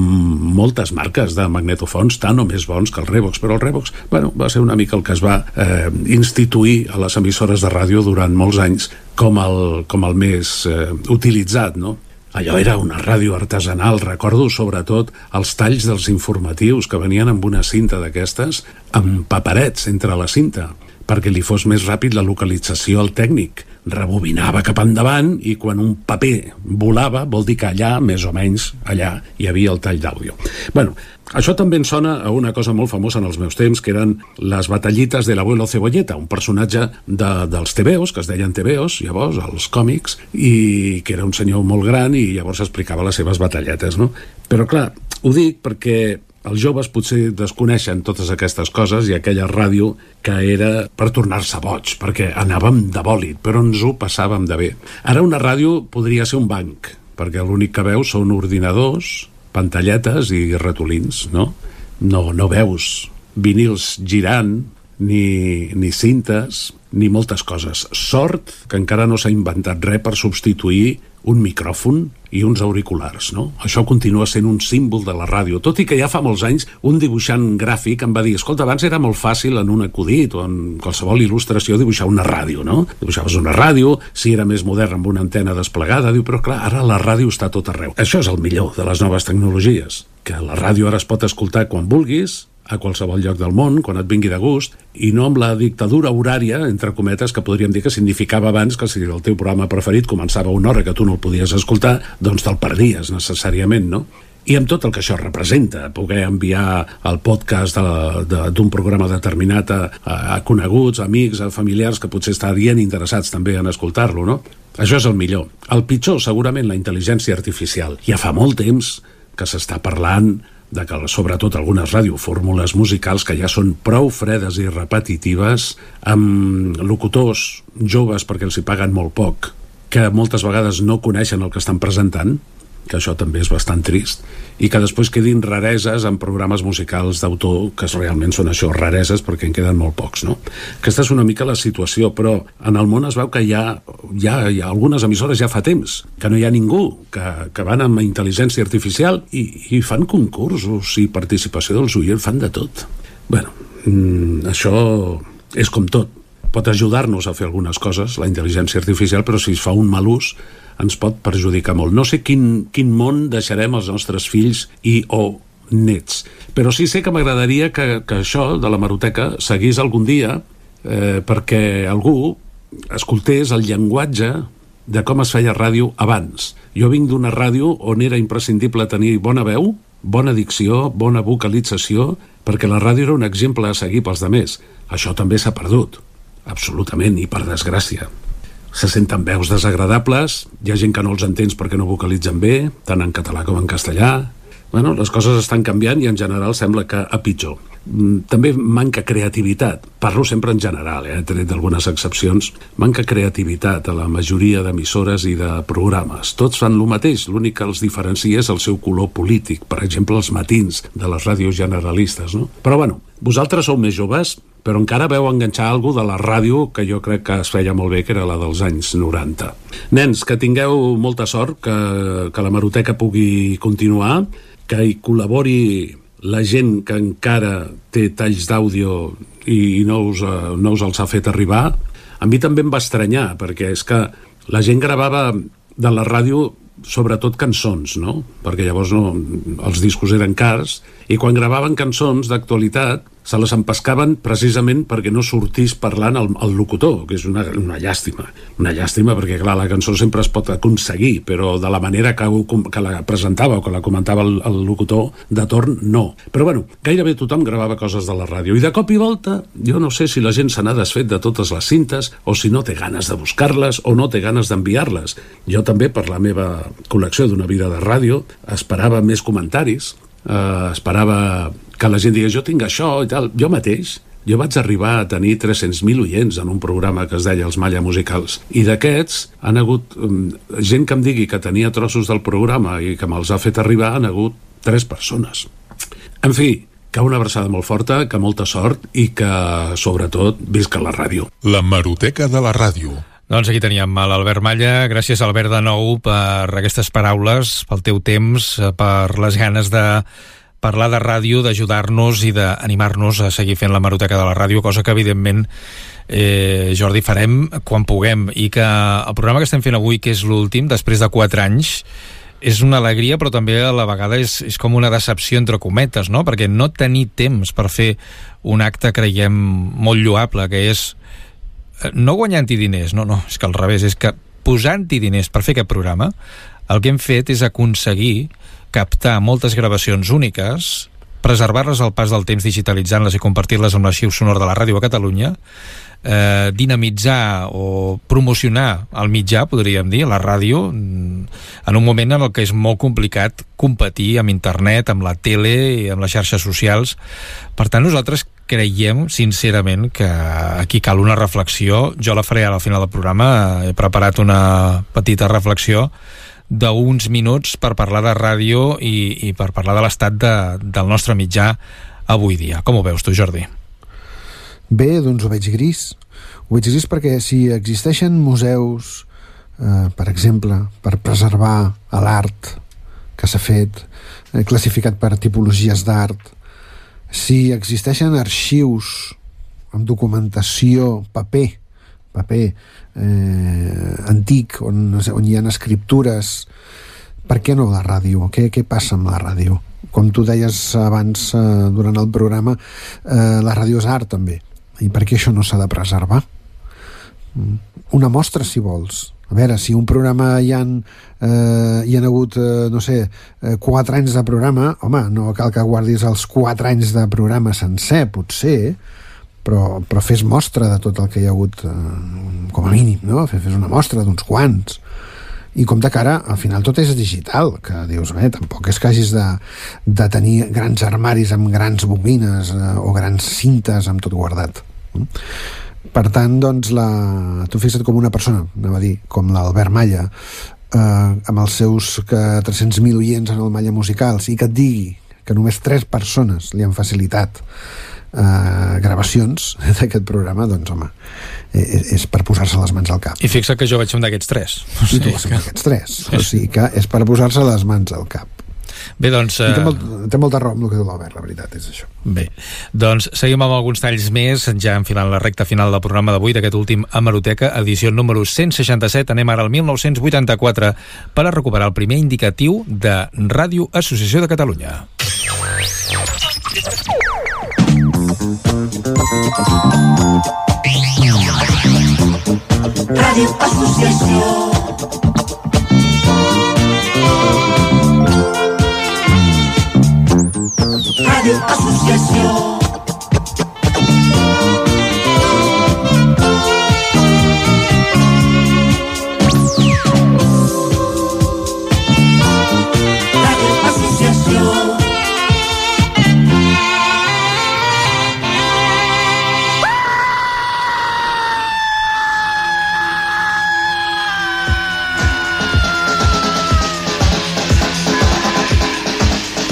moltes marques de magnetòfons tan o més bons que el Revox, però el Revox, bueno, va ser una mica el que es va eh, instituir a les emissores de ràdio durant molts anys com el, com el més eh, utilitzat, no? Allò era una ràdio artesanal, recordo sobretot els talls dels informatius que venien amb una cinta d'aquestes, amb paperets entre la cinta, perquè li fos més ràpid la localització al tècnic. Rebobinava cap endavant i quan un paper volava vol dir que allà, més o menys, allà hi havia el tall d'àudio. Bueno, això també em sona a una cosa molt famosa en els meus temps, que eren les batallites de l'abuelo Cebolleta, un personatge de, dels tebeos, que es deien tebeos, llavors, als còmics, i que era un senyor molt gran i llavors explicava les seves batalletes, no? Però clar, ho dic perquè els joves potser desconeixen totes aquestes coses i aquella ràdio que era per tornar-se boig, perquè anàvem de bòlit, però ens ho passàvem de bé. Ara una ràdio podria ser un banc, perquè l'únic que veus són ordinadors, pantalletes i ratolins, no? No, no veus vinils girant, ni, ni cintes, ni moltes coses. Sort que encara no s'ha inventat res per substituir un micròfon i uns auriculars, no? Això continua sent un símbol de la ràdio, tot i que ja fa molts anys un dibuixant gràfic em va dir, escolta, abans era molt fàcil en un acudit o en qualsevol il·lustració dibuixar una ràdio, no? Dibuixaves una ràdio, si era més modern amb una antena desplegada, diu, però clar, ara la ràdio està tot arreu. Això és el millor de les noves tecnologies, que la ràdio ara es pot escoltar quan vulguis, a qualsevol lloc del món, quan et vingui de gust, i no amb la dictadura horària, entre cometes, que podríem dir que significava abans que si el teu programa preferit començava a una hora que tu no el podies escoltar, doncs te'l perdies necessàriament, no? I amb tot el que això representa, poder enviar el podcast d'un programa determinat a, a coneguts, amics, a familiars que potser estarien interessats també en escoltar-lo, no? Això és el millor. El pitjor, segurament, la intel·ligència artificial. Ja fa molt temps que s'està parlant de que sobretot algunes radiofórmules musicals que ja són prou fredes i repetitives, amb locutors joves perquè els hi paguen molt poc, que moltes vegades no coneixen el que estan presentant, que això també és bastant trist, i que després quedin rareses en programes musicals d'autor, que realment són això, rareses, perquè en queden molt pocs, no? Aquesta és una mica la situació, però en el món es veu que hi ha, hi ha, hi ha algunes emissores ja fa temps, que no hi ha ningú, que, que van amb intel·ligència artificial i, i fan concursos i participació dels oients, fan de tot. Bueno, mm, això és com tot. Pot ajudar-nos a fer algunes coses, la intel·ligència artificial, però si es fa un mal ús, ens pot perjudicar molt. No sé quin, quin món deixarem als nostres fills i o nets, però sí sé que m'agradaria que, que això de la Hemeroteca seguís algun dia eh, perquè algú escoltés el llenguatge de com es feia ràdio abans. Jo vinc d'una ràdio on era imprescindible tenir bona veu, bona dicció, bona vocalització, perquè la ràdio era un exemple a seguir pels demés. Això també s'ha perdut, absolutament, i per desgràcia. Se senten veus desagradables, hi ha gent que no els entens perquè no vocalitzen bé, tant en català com en castellà. Bueno, les coses estan canviant i en general sembla que a pitjor. També manca creativitat, parlo sempre en general, eh, tret d'algunes excepcions, manca creativitat a la majoria d'emissores i de programes. Tots fan el mateix, l'únic que els diferencia és el seu color polític, per exemple els matins de les ràdios generalistes, no? Però bueno, vosaltres sou més joves, però encara veu enganxar alguna de la ràdio que jo crec que es feia molt bé, que era la dels anys noranta. Nens, que tingueu molta sort, que, que la Hemeroteca pugui continuar, que hi col·labori la gent que encara té talls d'àudio i no us, no us els ha fet arribar. A mi també em va estranyar, perquè és que la gent gravava de la ràdio sobretot cançons, no? Perquè llavors no, els discos eren cars, i quan gravaven cançons d'actualitat se les empescaven precisament perquè no sortís parlant el, el locutor, que és una, una llàstima. Una llàstima perquè, clar, la cançó sempre es pot aconseguir, però de la manera que, que la presentava o que la comentava el, el locutor de torn, no. Però, bueno, gairebé tothom gravava coses de la ràdio. I de cop i volta, jo no sé si la gent se n'ha desfet de totes les cintes o si no té ganes de buscar-les o no té ganes d'enviar-les. Jo també, per la meva col·lecció d'una vida de ràdio, esperava més comentaris, eh, esperava que la gent digués, jo tinc això i tal. Jo mateix, jo vaig arribar a tenir tres-cents mil oients en un programa que es deia Els Malla Musicals, i d'aquests han hagut um, gent que em digui que tenia trossos del programa i que me'ls ha fet arribar, han hagut tres persones. En fi, que una abraçada molt forta, que molta sort i que, sobretot, visca la ràdio. La Hemeroteca de la ràdio. Doncs aquí teníem l'Albert Malla. Gràcies, Albert, de nou per aquestes paraules, pel teu temps, per les ganes de parlar de ràdio, d'ajudar-nos i d'animar-nos a seguir fent la Hemeroteca de la ràdio, cosa que, evidentment, eh, Jordi, farem quan puguem. I que el programa que estem fent avui, que és l'últim, després de quatre anys, és una alegria, però també a la vegada és, és com una decepció, entre cometes, no? Perquè no tenir temps per fer un acte, creiem, molt lloable, que és no guanyant-hi diners, no, no, és que al revés, és que posant-hi diners per fer aquest programa, el que hem fet és aconseguir captar moltes gravacions úniques, preservar-les al pas del temps digitalitzant-les i compartir-les amb l'arxiu sonor de la ràdio a Catalunya, eh, dinamitzar o promocionar el mitjà, podríem dir, la ràdio, en un moment en el que és molt complicat competir amb internet, amb la tele i amb les xarxes socials. Per tant, nosaltres creiem, sincerament, que aquí cal una reflexió. Jo la faré ara al final del programa. He preparat una petita reflexió d'uns minuts per parlar de ràdio i, i per parlar de l'estat de, del nostre mitjà avui dia. Com ho veus tu, Jordi? Bé, doncs ho veig gris. Ho veig gris perquè si existeixen museus, eh, per exemple, per preservar l'art que s'ha fet, eh, classificat per tipologies d'art, si existeixen arxius amb documentació, paper, paper eh, antic, on, on hi ha escriptures, per què no la ràdio? Què, què passa amb la ràdio? Com tu deies abans eh, durant el programa, eh, la ràdio és art també. I per què això no s'ha de preservar? Una mostra, si vols. A veure, si un programa hi han, eh, hi han hagut, eh, no sé, eh, quatre anys de programa, home, no cal que guardis els quatre anys de programa sencer, potser, però, però fes mostra de tot el que hi ha hagut, eh, com a mínim, no? Fes una mostra d'uns quants. I com de cara, al final tot és digital, que dius, bé, tampoc és que hagis de, de tenir grans armaris amb grans bobines eh, o grans cintes amb tot guardat. Per tant, doncs, la... tu fixa't com una persona, anava a dir, com l'Albert Malla, eh, amb els seus tres-cents mil oients en el Malla Musicals, i que et digui que només tres persones li han facilitat eh, gravacions d'aquest programa, doncs, home, és, és per posar-se les mans al cap. I fixa que jo vaig ser un d'aquests tres. O sigui, I tu vas ser un d'aquests tres. O sigui que és per posar-se les mans al cap. Bé, doncs... I té, molt, té molta raó amb el que diu l'Albert, la veritat és això. Bé, doncs seguim amb alguns talls més, ja enfilant la recta final del programa d'avui, d'aquest últim Hemeroteca, edició número cent seixanta-set. Anem ara al mil nou-cents vuitanta-quatre per a recuperar el primer indicatiu de Ràdio Associació de Catalunya. Ràdio Associació. Ràdio Associació. Ràdio Associació.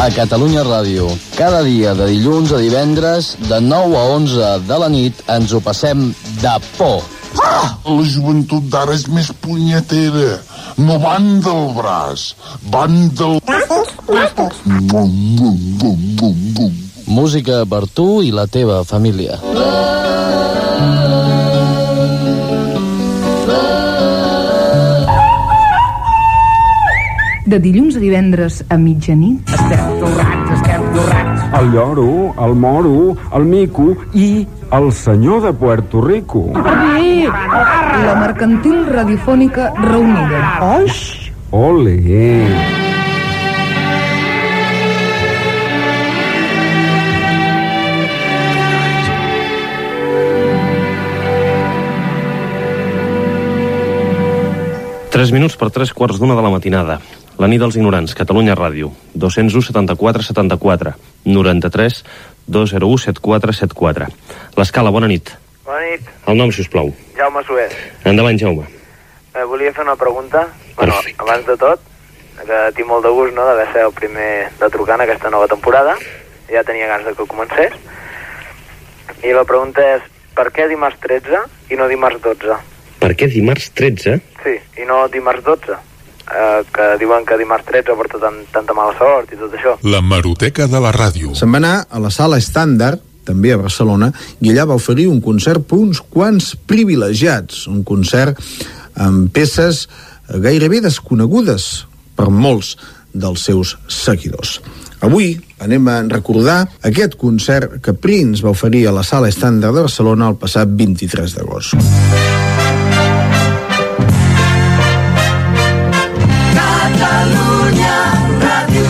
a Catalunya Ràdio. Cada dia, de dilluns a divendres, de nou a onze de la nit, ens ho passem de por. Ah! La joventut d'ara és més punyetera. No van del braç, van del... Música per tu i la teva família. De dilluns a divendres a mitjanit. Estem torrats, estem torrats. El lloro, el moro, el mico i el senyor de Puerto Rico. Sí, la mercantil radiofònica reunida. Oix! Olé! Tres minuts per tres quarts d'una de la matinada. La nit dels ignorants, Catalunya Ràdio. dos zero un setanta-quatre setanta-quatre, noranta-tres dos zero u set quatre set quatre. L'Escala, bona nit. Bona nit. El nom, si us plau. Jaume Suez. Endavant, Jaume. Eh, volia fer una pregunta. Bueno, abans de tot, que tinc molt de gust, no?, d'haver ser el primer de trucar en aquesta nova temporada. Ja tenia ganes de que comencés. I la pregunta és, per què dimarts tretze i no dimarts dotze? Per què dimarts tretze? Sí, i no dimarts dotze. Eh, que diuen que dimarts tretze porta tan, tanta mala sort i tot això. La Hemeroteca de la Ràdio. Se'n va anar a la Sala Estàndard, també a Barcelona, i allà va oferir un concert per uns quants privilegiats, un concert amb peces gairebé desconegudes per molts dels seus seguidors. Avui anem a recordar aquest concert que Prince va oferir a la Sala Estàndard de Barcelona el passat vint-i-tres d'agost. Catalunya Ràdio.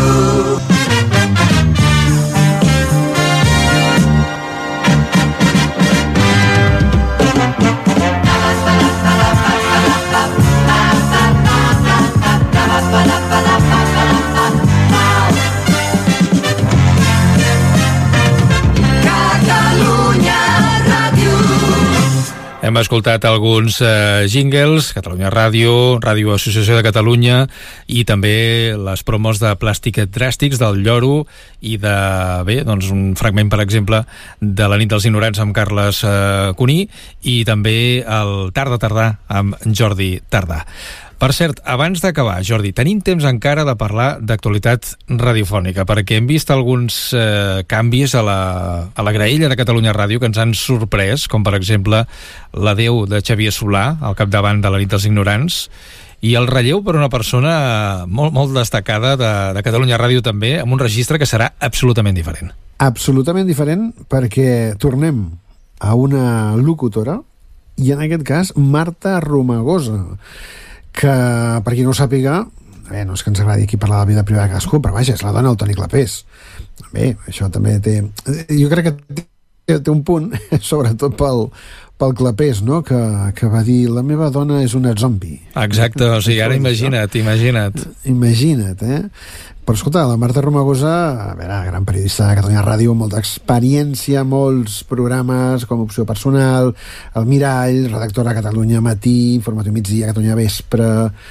Hem escoltat alguns eh, jingles, Catalunya Ràdio, Ràdio Associació de Catalunya i també les promos de Plàstic Dràstics, del Lloro i de, bé, doncs un fragment, per exemple, de La nit dels ignorants amb Carles eh, Cuní i també el Tarda Tardà amb Jordi Tardà. Per cert, abans d'acabar, Jordi, tenim temps encara de parlar d'actualitat radiofònica, perquè hem vist alguns eh, canvis a la, a la graella de Catalunya Ràdio que ens han sorprès, com per exemple l'adeu de Xavier Solà al capdavant de La nit dels ignorants, i el relleu per una persona molt, molt destacada de, de Catalunya Ràdio també, amb un registre que serà absolutament diferent. Absolutament diferent, perquè tornem a una locutora, i en aquest cas Marta Romagosa, que, per qui no ho sàpiga, bé, no és que ens agradi aquí parlar de la vida privada de cadascú, però vaja, és la dona del Toni Clapés. Bé, això també té... Jo crec que té, té un punt, sobretot pel, pel Clapés, no?, que, que va dir, la meva dona és una zombi. Exacte, o sigui, ara imagina't, imagina't. Imagina't, eh? Però escolta, la Marta Romagosa, a veure, gran periodista de Catalunya Ràdio, molta experiència, molts programes com Opció Personal, El Mirall, redactora a Catalunya Matí, Informatiu Migdia, Catalunya Vespre,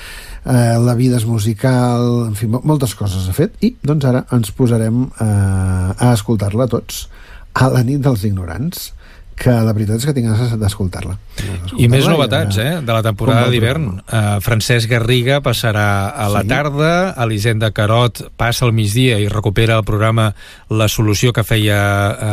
eh, La vida és musical, en fi, moltes coses ha fet, i doncs ara ens posarem eh, a escoltar-la tots a la nit dels ignorants, que la veritat és que tinc ganes d'escoltar-la. I més novetats, eh, de la temporada d'hivern. Uh, Francesc Garriga passarà a la sí. tarda, Elisenda Carot passa al migdia i recupera el programa La Solució que feia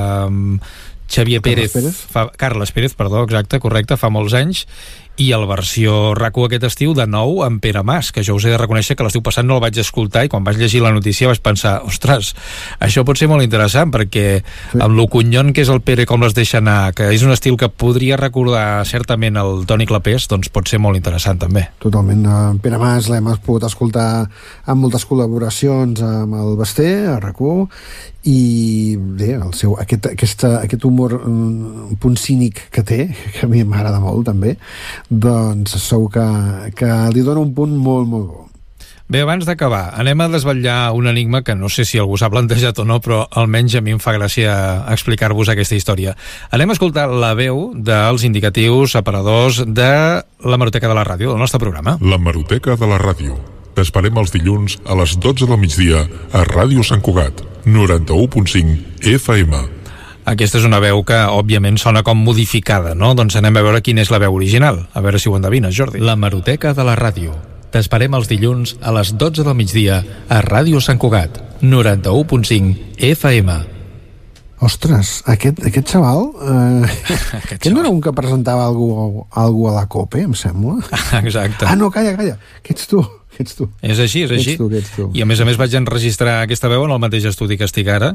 um, Xavier Pérez, Carles Pérez. Fa, Carles Pérez, perdó, exacte, correcte, fa molts anys, i el versió RAC u aquest estiu de nou amb Pere Mas, que jo us he de reconèixer que l'estiu passat no el vaig escoltar i quan vaig llegir la notícia vaig pensar, ostres, això pot ser molt interessant perquè sí. amb lo cunyon que és el Pere com les deixa anar, que és un estil que podria recordar certament el Toni Clapés, doncs pot ser molt interessant també. Totalment, Pere Mas l'hem pogut escoltar amb moltes col·laboracions amb el Basté, a RAC u, i bé, el seu, aquest, aquesta, aquest humor un punt cínic que té, que a mi m'agrada molt també, doncs segur que, que li dona un punt molt, molt bo. Bé, abans d'acabar, anem a desvetllar un enigma que no sé si algú s'ha plantejat o no, però almenys a mi em fa gràcia explicar-vos aquesta història. Anem a escoltar la veu dels indicatius aparadors de la Hemeroteca de la Ràdio, del nostre programa. La Hemeroteca de la Ràdio. T'esperem els dilluns a les dotze del migdia a Ràdio Sant Cugat, noranta-u punt cinc F M. Aquesta és una veu que, òbviament, sona com modificada, no? Doncs anem a veure quina és la veu original. A veure si ho endevines, Jordi. La Hemeroteca de la ràdio. T'esperem els dilluns a les dotze del migdia a Ràdio Sant Cugat, noranta-u punt cinc F M. Ostres, aquest, aquest xaval... Eh, aquest, aquest no era un que presentava algú, algú a la COPE, em sembla? Exacte. Ah, no, calla, calla, que ets tu. Ets tu. És així, és així. Ets tu, ets tu. I a més a més vaig enregistrar aquesta veu en el mateix estudi que estic ara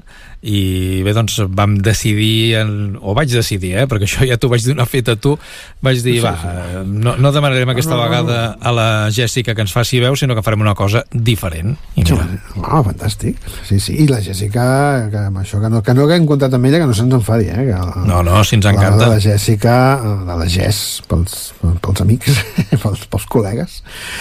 i bé, doncs vam decidir en... o vaig decidir, eh, perquè això ja t'ho vaig donar fet a tu, vaig dir, sí, va, sí. No, no demanarem aquesta no, no, vegada no. a la Jèssica que ens faci veu, sinó que farem una cosa diferent. I sí, oh, fantàstic. Sí, sí, i la Jèssica, que amb això, que no, que no haguem comptat amb ella, que no se'ns enfadi, eh? Que la, no, no, si ens encanta. La de la Jèssica, de la Jess, pels, pels amics, pels, pels col·legues,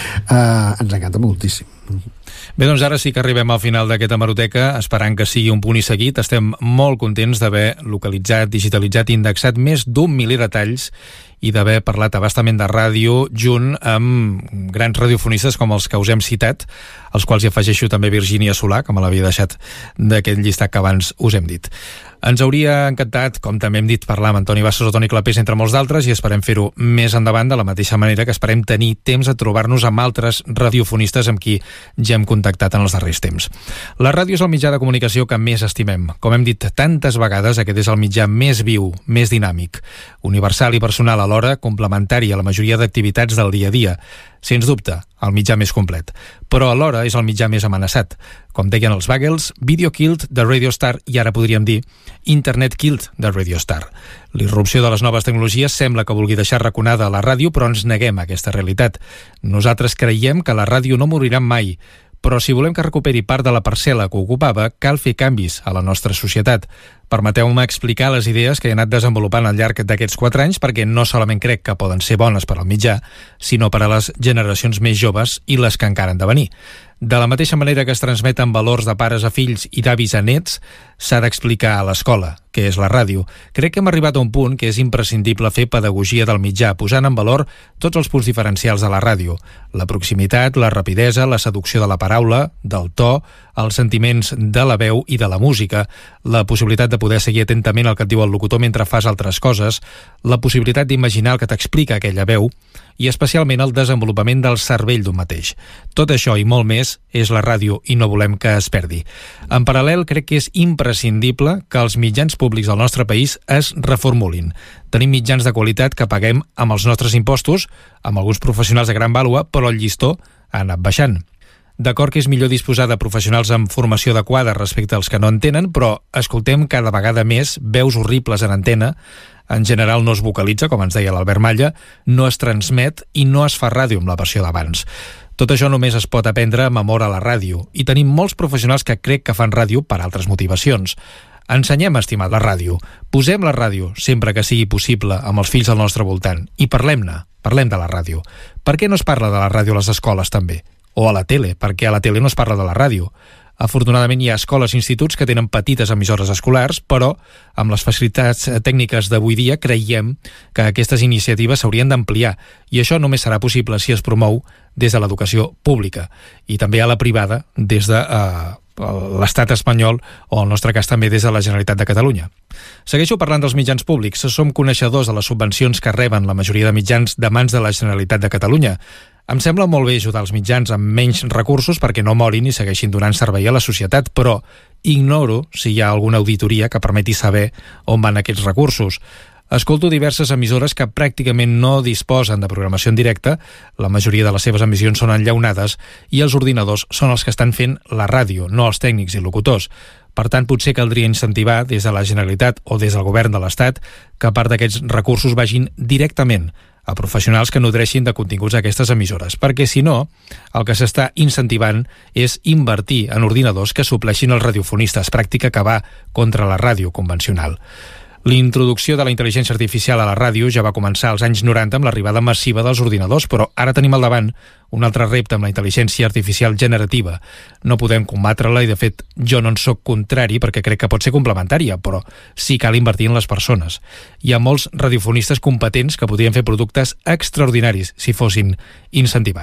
eh, ens encanta moltíssim. Bé, doncs ara sí que arribem al final d'aquesta hemeroteca, esperant que sigui un punt i seguit. Estem molt contents d'haver localitzat, digitalitzat i indexat més d'un miler de talls i d'haver parlat abastament de ràdio junt amb grans radiofonistes com els que us hem citat, els quals hi afegeixo també Virgínia Solà, que me l'havia deixat d'aquest llistat que abans us hem dit. Ens hauria encantat, com també hem dit, parlar amb Antoni Bassos o Toni Clapés, entre molts d'altres, i esperem fer-ho més endavant, de la mateixa manera que esperem tenir temps a trobar-nos amb altres radiofonistes amb qui ja hem contactat en els darrers temps. La ràdio és el mitjà de comunicació que més estimem. Com hem dit tantes vegades, aquest és el mitjà més viu, més dinàmic, universal i personal alhora, complementari a la majoria d'activitats del dia a dia. Sens dubte, el mitjà més complet. Però alhora és el mitjà més amenaçat. Com deien els Bagels, Video Killed de Radio Star i ara podríem dir Internet Killed de Radio Star. L'irrupció de les noves tecnologies sembla que vulgui deixar raconada a la ràdio, però ens neguem a aquesta realitat. Nosaltres creiem que la ràdio no morirà mai, però si volem que recuperi part de la parcel·la que ocupava, cal fer canvis a la nostra societat. Permeteu-me explicar les idees que he anat desenvolupant al llarg d'aquests quatre anys, perquè no solament crec que poden ser bones per al mitjà, sinó per a les generacions més joves i les que encara han de venir. De la mateixa manera que es transmeten valors de pares a fills i d'avis a nets, s'ha d'explicar a l'escola, que és la ràdio. Crec que hem arribat a un punt que és imprescindible fer pedagogia del mitjà, posant en valor tots els punts diferencials de la ràdio. La proximitat, la rapidesa, la seducció de la paraula, del to, els sentiments de la veu i de la música, la possibilitat de poder seguir atentament el que et diu el locutor mentre fas altres coses, la possibilitat d'imaginar el que t'explica aquella veu i especialment el desenvolupament del cervell d'un mateix. Tot això i molt més és la ràdio i no volem que es perdi. En paral·lel, crec que és imprescindible que els mitjans públics del nostre país es reformulin. Tenim mitjans de qualitat que paguem amb els nostres impostos, amb alguns professionals de gran vàlua, però el llistó ha anat baixant. D'acord que és millor disposar de professionals amb formació adequada respecte als que no en tenen, però escoltem cada vegada més veus horribles en antena. En general no es vocalitza, com ens deia l'Albert Malla, no es transmet i no es fa ràdio amb la versió d'abans. Tot això només es pot aprendre amb amor a la ràdio, i tenim molts professionals que crec que fan ràdio per altres motivacions. Ensenyem a estimar la ràdio, posem la ràdio sempre que sigui possible amb els fills al nostre voltant, i parlem-ne, parlem de la ràdio. Per què no es parla de la ràdio a les escoles també? O a la tele, perquè a la tele no es parla de la ràdio. Afortunadament hi ha escoles i instituts que tenen petites emissores escolars, però amb les facilitats tècniques d'avui dia creiem que aquestes iniciatives s'haurien d'ampliar, i això només serà possible si es promou des de l'educació pública i també a la privada des de eh, l'estat espanyol o, en el nostre cas, també des de la Generalitat de Catalunya. Segueixo parlant dels mitjans públics. Som coneixedors de les subvencions que reben la majoria de mitjans de mans de la Generalitat de Catalunya. Em sembla molt bé ajudar els mitjans amb menys recursos perquè no morin i segueixin donant servei a la societat, però ignoro si hi ha alguna auditoria que permeti saber on van aquests recursos. Escolto diverses emissores que pràcticament no disposen de programació en directe, la majoria de les seves emissions són enllaunades i els ordinadors són els que estan fent la ràdio, no els tècnics i locutors. Per tant, potser caldria incentivar des de la Generalitat o des del govern de l'Estat que part d'aquests recursos vagin directament a professionals que nodreixin de continguts aquestes emissores, perquè si no, el que s'està incentivant és invertir en ordinadors que supleixin els radiofonistes, pràctica que va contra la ràdio convencional. L'introducció de la intel·ligència artificial a la ràdio ja va començar als anys noranta amb l'arribada massiva dels ordinadors, però ara tenim al davant un altre repte amb la intel·ligència artificial generativa. No podem combatre-la i, de fet, jo no en soc contrari perquè crec que pot ser complementària, però sí cal invertir en les persones. Hi ha molts radiofonistes competents que podrien fer productes extraordinaris si fossin incentivats.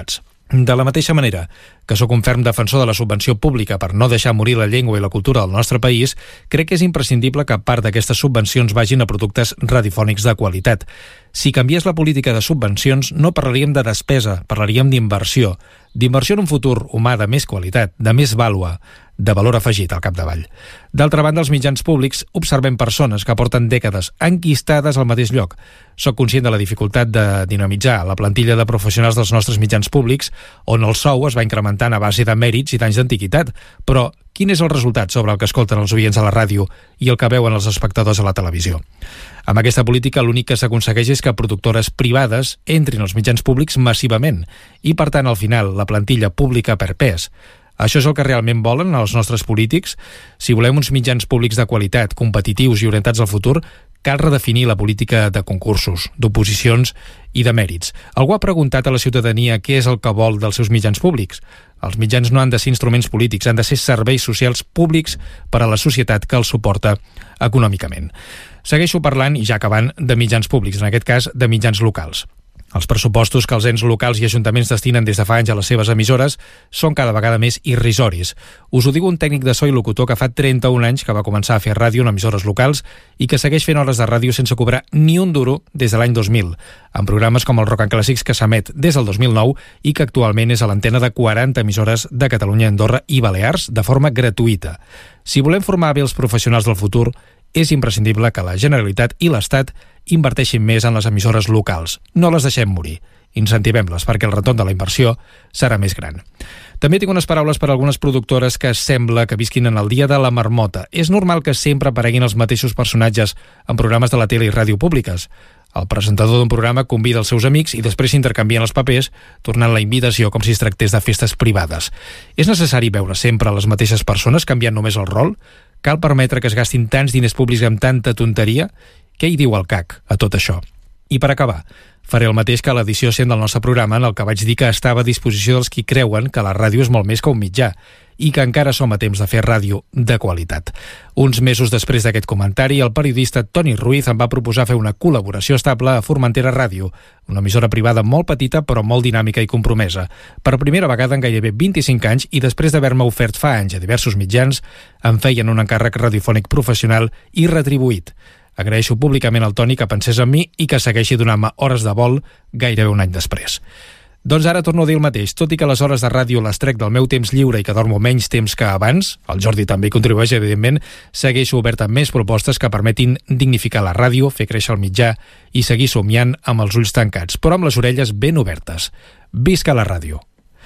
De la mateixa manera que sóc un ferm defensor de la subvenció pública per no deixar morir la llengua i la cultura del nostre país, crec que és imprescindible que part d'aquestes subvencions vagin a productes radiofònics de qualitat. Si canviés la política de subvencions, no parlaríem de despesa, parlaríem d'inversió. D'inversió en un futur humà de més qualitat, de més vàlua, de valor afegit al capdavall. D'altra banda, als mitjans públics observem persones que porten dècades enquistades al mateix lloc. Soc conscient de la dificultat de dinamitzar la plantilla de professionals dels nostres mitjans públics, on el sou es va incrementant a base de mèrits i d'anys d'antiguitat. Però quin és el resultat sobre el que escolten els oients a la ràdio i el que veuen els espectadors a la televisió? Amb aquesta política l'únic que s'aconsegueix és que productores privades entrin als mitjans públics massivament i, per tant, al final, la plantilla pública per pes. Això és el que realment volen els nostres polítics? Si volem uns mitjans públics de qualitat, competitius i orientats al futur, cal redefinir la política de concursos, d'oposicions i de mèrits. Algú ha preguntat a la ciutadania què és el que vol dels seus mitjans públics? Els mitjans no han de ser instruments polítics, han de ser serveis socials públics per a la societat que els suporta econòmicament. Segueixo parlant, i ja acabant, de mitjans públics, en aquest cas de mitjans locals. Els pressupostos que els ens locals i ajuntaments destinen des de fa anys a les seves emissores són cada vegada més irrisoris. Us ho diu un tècnic de so i locutor que fa trenta-un anys que va començar a fer ràdio en emissores locals i que segueix fent hores de ràdio sense cobrar ni un duro des de l'any dos mil, amb programes com el Rock and Clàssics que s'emet des del dos mil nou i que actualment és a l'antena de quaranta emissores de Catalunya, Andorra i Balears de forma gratuïta. Si volem formar bé els professionals del futur, és imprescindible que la Generalitat i l'Estat inverteixin més en les emissores locals. No les deixem morir. Incentivem-les perquè el retorn de la inversió serà més gran. També tinc unes paraules per a algunes productores que sembla que visquin en el dia de la marmota. És normal que sempre apareguin els mateixos personatges en programes de la tele i ràdio públiques. El presentador d'un programa convida els seus amics i després s'intercanvien els papers, tornant la invitació com si es tractés de festes privades. És necessari veure sempre les mateixes persones canviant només el rol? Cal permetre que es gastin tants diners públics amb tanta tonteria? Què hi diu el C A C a tot això? I per acabar, faré el mateix que a l'edició cent del nostre programa, en el que vaig dir que estava a disposició dels qui creuen que la ràdio és molt més que un mitjà i que encara som a temps de fer ràdio de qualitat. Uns mesos després d'aquest comentari, el periodista Toni Ruiz em va proposar fer una col·laboració estable a Formentera Ràdio, una emissora privada molt petita però molt dinàmica i compromesa. Per primera vegada en gairebé vint-i-cinc anys i després d'haver-me ofert fa anys a diversos mitjans, em feien un encàrrec radiofònic professional i retribuït. Agraeixo públicament al Toni que pensés en mi i que segueixi donant-me hores de vol gairebé un any després. Doncs ara torno a dir el mateix, tot i que les hores de ràdio les trec del meu temps lliure i que dormo menys temps que abans, el Jordi també hi contribueix, evidentment, segueixo obert amb més propostes que permetin dignificar la ràdio, fer créixer el mitjà i seguir somiant amb els ulls tancats, però amb les orelles ben obertes. Visca la ràdio!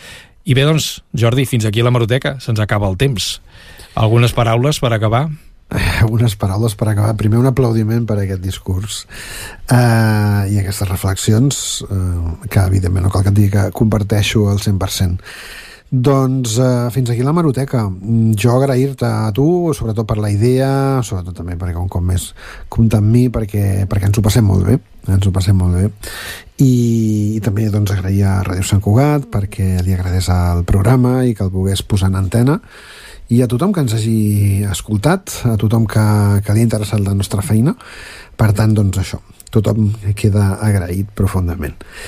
I bé, doncs, Jordi, fins aquí a l'hemeroteca, se'ns acaba el temps. Algunes paraules per acabar? Algunes paraules per acabar. Primer, un aplaudiment per aquest discurs uh, i aquestes reflexions uh, que evidentment no cal que et digui que comparteixo al cent per cent. Doncs uh, fins aquí l'hemeroteca. Jo agrair-te a tu, sobretot per la idea, sobretot també perquè un cop més compta amb mi, perquè, perquè ens ho passem molt bé ens ho passem molt bé i, i també doncs agrair a Ràdio Sant Cugat perquè li agradés el programa i que el volgués posar en antena, i a tothom que ens hagi escoltat, a tothom que, que li ha interessat la nostra feina. Per tant, doncs això, tothom queda agraït profundament.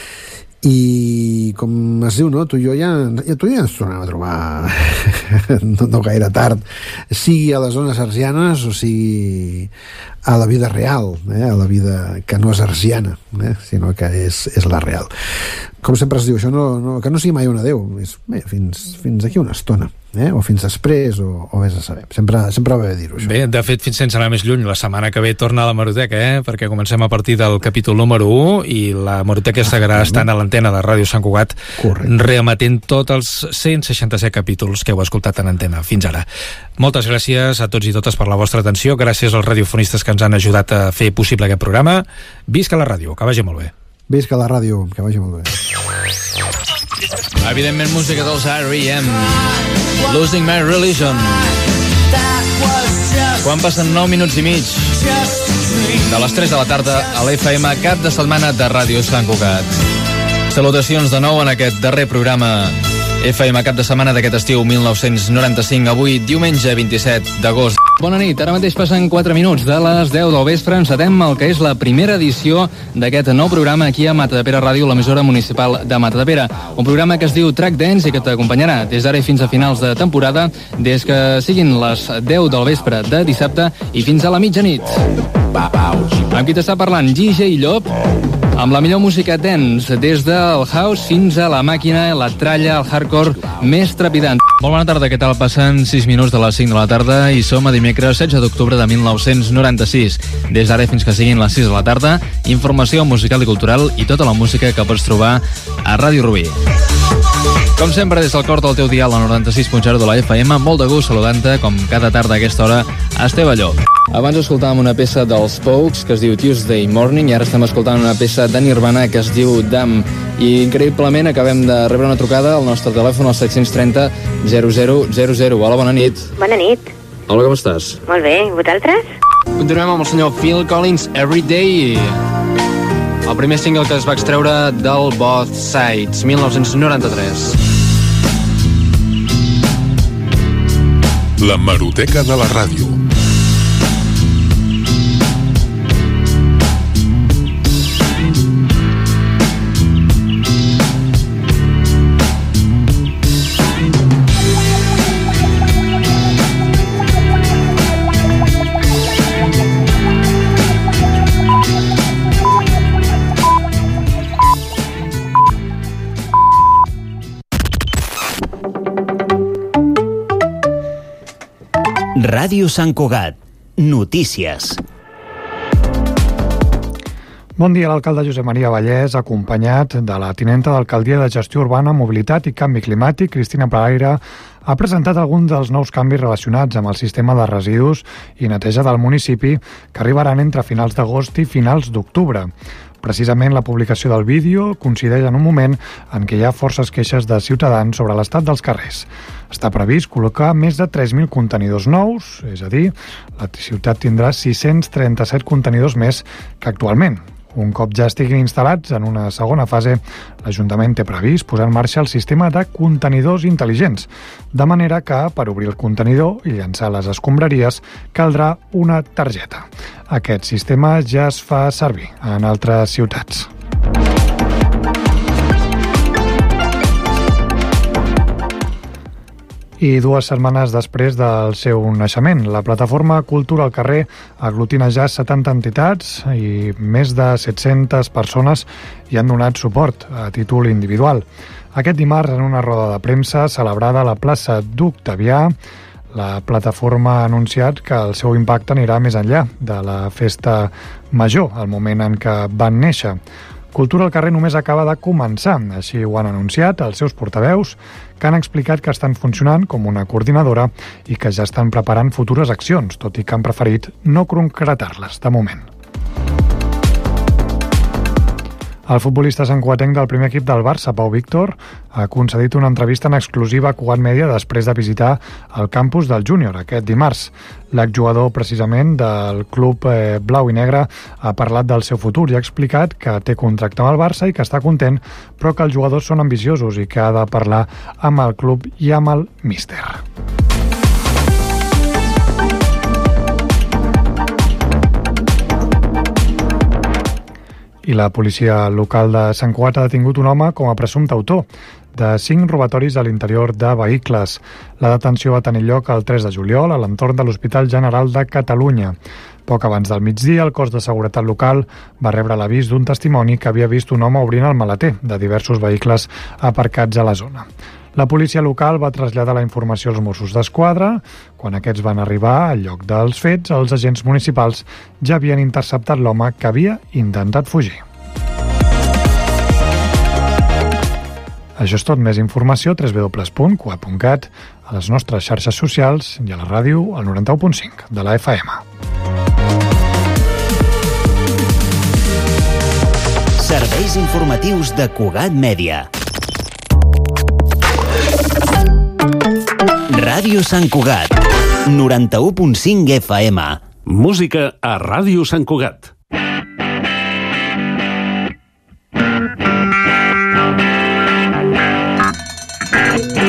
I com es diu, no? Tu i jo ja, ja, tu ja ens tornem a trobar no, no gaire tard, sigui a les zones arsianes o sigui a la vida real, eh? A la vida que no és arsiana, eh? Sinó que és, és la real. Com sempre es diu, això no, no, que no sigui mai un adeu, és, bé, fins, fins aquí una estona, eh? O fins després, o, o vés a saber. Sempre, sempre va bé dir-ho, això. Bé, de fet, fins sense anar més lluny, la setmana que ve torna a l'hemeroteca, eh? Perquè comencem a partir del capítol número u i l'hemeroteca ah, seguirà estant a l'antena de Ràdio Sant Cugat, correcte, reemetent tots els cent seixanta-set capítols que heu escoltat en antena fins ara. Moltes gràcies a tots i totes per la vostra atenció, gràcies als radiofonistes que ens han ajudat a fer possible aquest programa. Visca la ràdio, que vagi molt bé. Visca la ràdio, que vagi molt bé. Evidentment, música dels R E M, Losing My Religion. Quan passen nou minuts i mig de les tres de la tarda a l'F M, cap de setmana de Ràdio Sant Cugat. Salutacions de nou en aquest darrer programa F M cap de setmana d'aquest estiu mil nou-cents noranta-cinc, avui diumenge vint-i-set d'agost. Bona nit, ara mateix passen quatre minuts de les deu del vespre, encetem el que és la primera edició d'aquest nou programa aquí a Matadepera Ràdio, l'emissora municipal de Matadepera. Un programa que es diu Track Dance i que t'acompanyarà des d'ara i fins a finals de temporada, des que siguin les deu del vespre de dissabte i fins a la mitjanit. Amb qui t'està parlant? D J Llop, amb la millor música dance, des del house fins a la màquina, la tralla, el hardcore més trepidant. Molt bona tarda, què tal? Passen sis minuts de les cinc de la tarda i som a dimecres setze d'octubre de mil nou-cents noranta-sis. Des d'ara fins que siguin les sis de la tarda, informació musical i cultural i tota la música que pots trobar a Ràdio Rubí. Com sempre, des del cor del teu dial, al noranta-sis punt zero de la F M, molt de gust saludant-te, com cada tarda a aquesta hora, a Esteve Llop. Abans escoltàvem una peça dels Pokes que es diu Tuesday Morning i ara estem escoltant una peça de Nirvana que es diu Damn. I increïblement acabem de rebre una trucada al nostre telèfon al set trenta zero zero zero zero. Hola, bona nit. Bona nit. Hola, com estàs? Molt bé, i vosaltres? Continuem amb el senyor Phil Collins, Everyday, el primer single que es va extreure del Both Sides, mil nou-cents noranta-tres. La Hemeroteca de la Ràdio. Ràdio Sant Cugat. Notícies. Bon dia, l'alcalde Josep Maria Vallès, acompanyat de la tinenta d'Alcaldia de Gestió Urbana, Mobilitat i Canvi Climàtic, Cristina Palaire, ha presentat alguns dels nous canvis relacionats amb el sistema de residus i neteja del municipi que arribaran entre finals d'agost i finals d'octubre. Precisament la publicació del vídeo coincideix en un moment en què hi ha forces queixes de ciutadans sobre l'estat dels carrers. Està previst col·locar més de tres mil contenidors nous, és a dir, la ciutat tindrà sis-cents trenta-set contenidors més que actualment. Un cop ja estiguin instal·lats en una segona fase, l'Ajuntament té previst posar en marxa el sistema de contenidors intel·ligents, de manera que, per obrir el contenidor i llançar les escombraries, caldrà una targeta. Aquest sistema ja es fa servir en altres ciutats. I dues setmanes després del seu naixement, la plataforma Cultura al carrer aglutina ja setanta entitats i més de set-centes persones hi han donat suport a títol individual. Aquest dimarts, en una roda de premsa celebrada a la plaça d'Octavià, la plataforma ha anunciat que el seu impacte anirà més enllà de la festa major, al moment en què van néixer. Cultura al carrer només acaba de començar, així ho han anunciat els seus portaveus, que han explicat que estan funcionant com una coordinadora i que ja estan preparant futures accions, tot i que han preferit no concretar-les de moment. El futbolista santcugatenc del primer equip del Barça, Pau Víctor, ha concedit una entrevista en exclusiva a Cugat Mèdia després de visitar el campus del Júnior aquest dimarts. L'exjugador, precisament, del club eh, blau i negre ha parlat del seu futur i ha explicat que té contracte amb el Barça i que està content, però que els jugadors són ambiciosos i que ha de parlar amb el club i amb el míster. I la policia local de Sant Cugat ha detingut un home com a presumpte autor de cinc robatoris a l'interior de vehicles. La detenció va tenir lloc el tres de juliol a l'entorn de l'Hospital General de Catalunya. Poc abans del migdia, el cos de seguretat local va rebre l'avís d'un testimoni que havia vist un home obrint el maleter de diversos vehicles aparcats a la zona. La policia local va traslladar la informació als Mossos d'Esquadra. Quan aquests van arribar al lloc dels fets, els agents municipals ja havien interceptat l'home que havia intentat fugir. Això és tot. Més informació a w w w punt cugat punt cat, a les nostres xarxes socials i a la ràdio al noranta-u punt cinc de la F M. Serveis informatius de Cugat Mèdia. Ràdio Sant Cugat, noranta-u punt cinc F M. Música a Ràdio Sant Cugat. Thank you.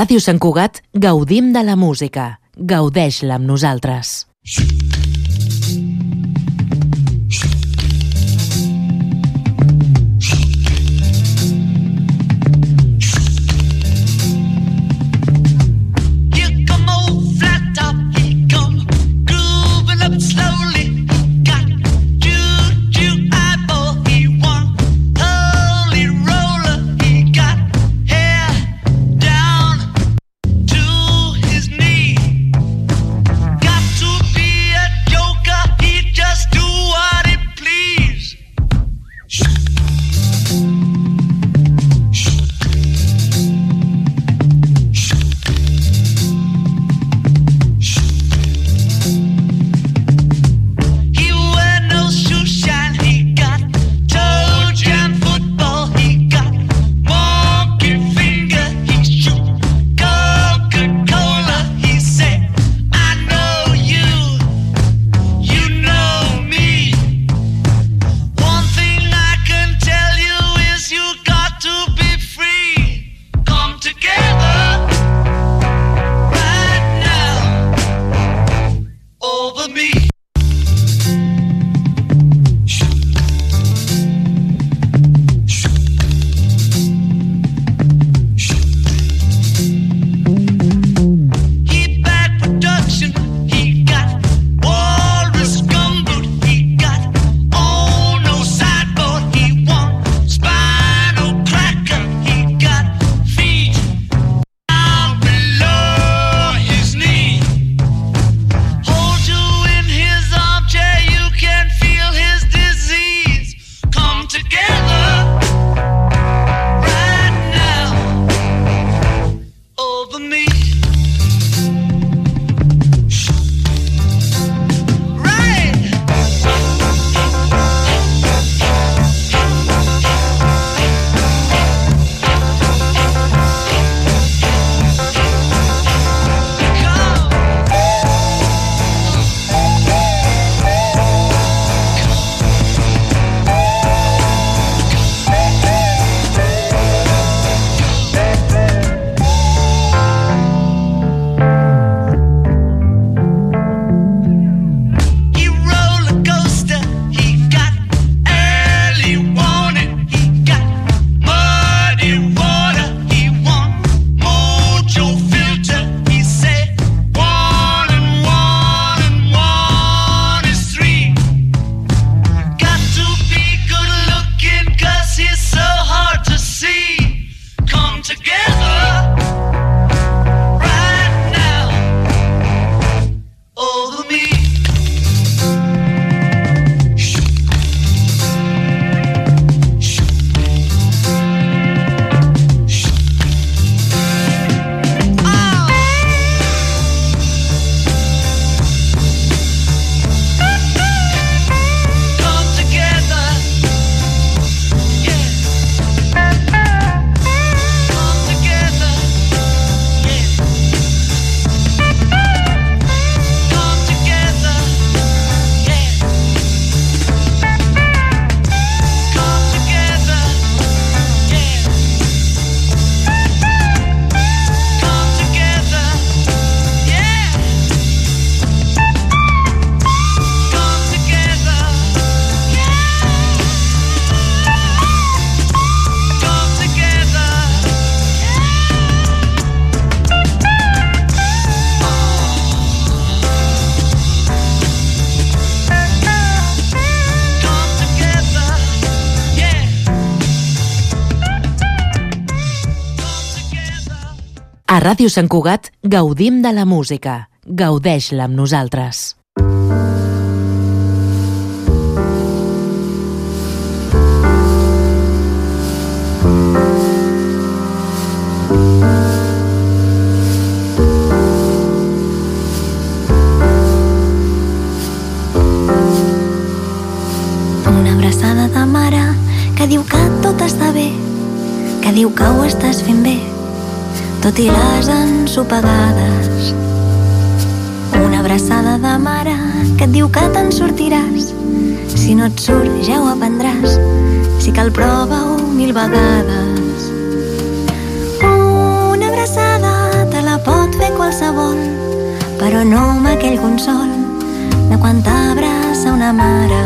Ràdio Sant Cugat gaudim de la música. Gaudeix-la amb nosaltres. A Ràdio Sant Cugat gaudim de la música. Gaudeix-la amb nosaltres. Una abraçada de mare que diu que tot està bé, que diu que ho estàs fent bé, tot i les ensopegades. Una abraçada de mare que et diu que te'n sortiràs, si no et surt ja ho aprendràs, si cal prova-ho mil vegades. Una abraçada pot fer qualsevol, però no amb aquell consol de quan t'abraça una mare.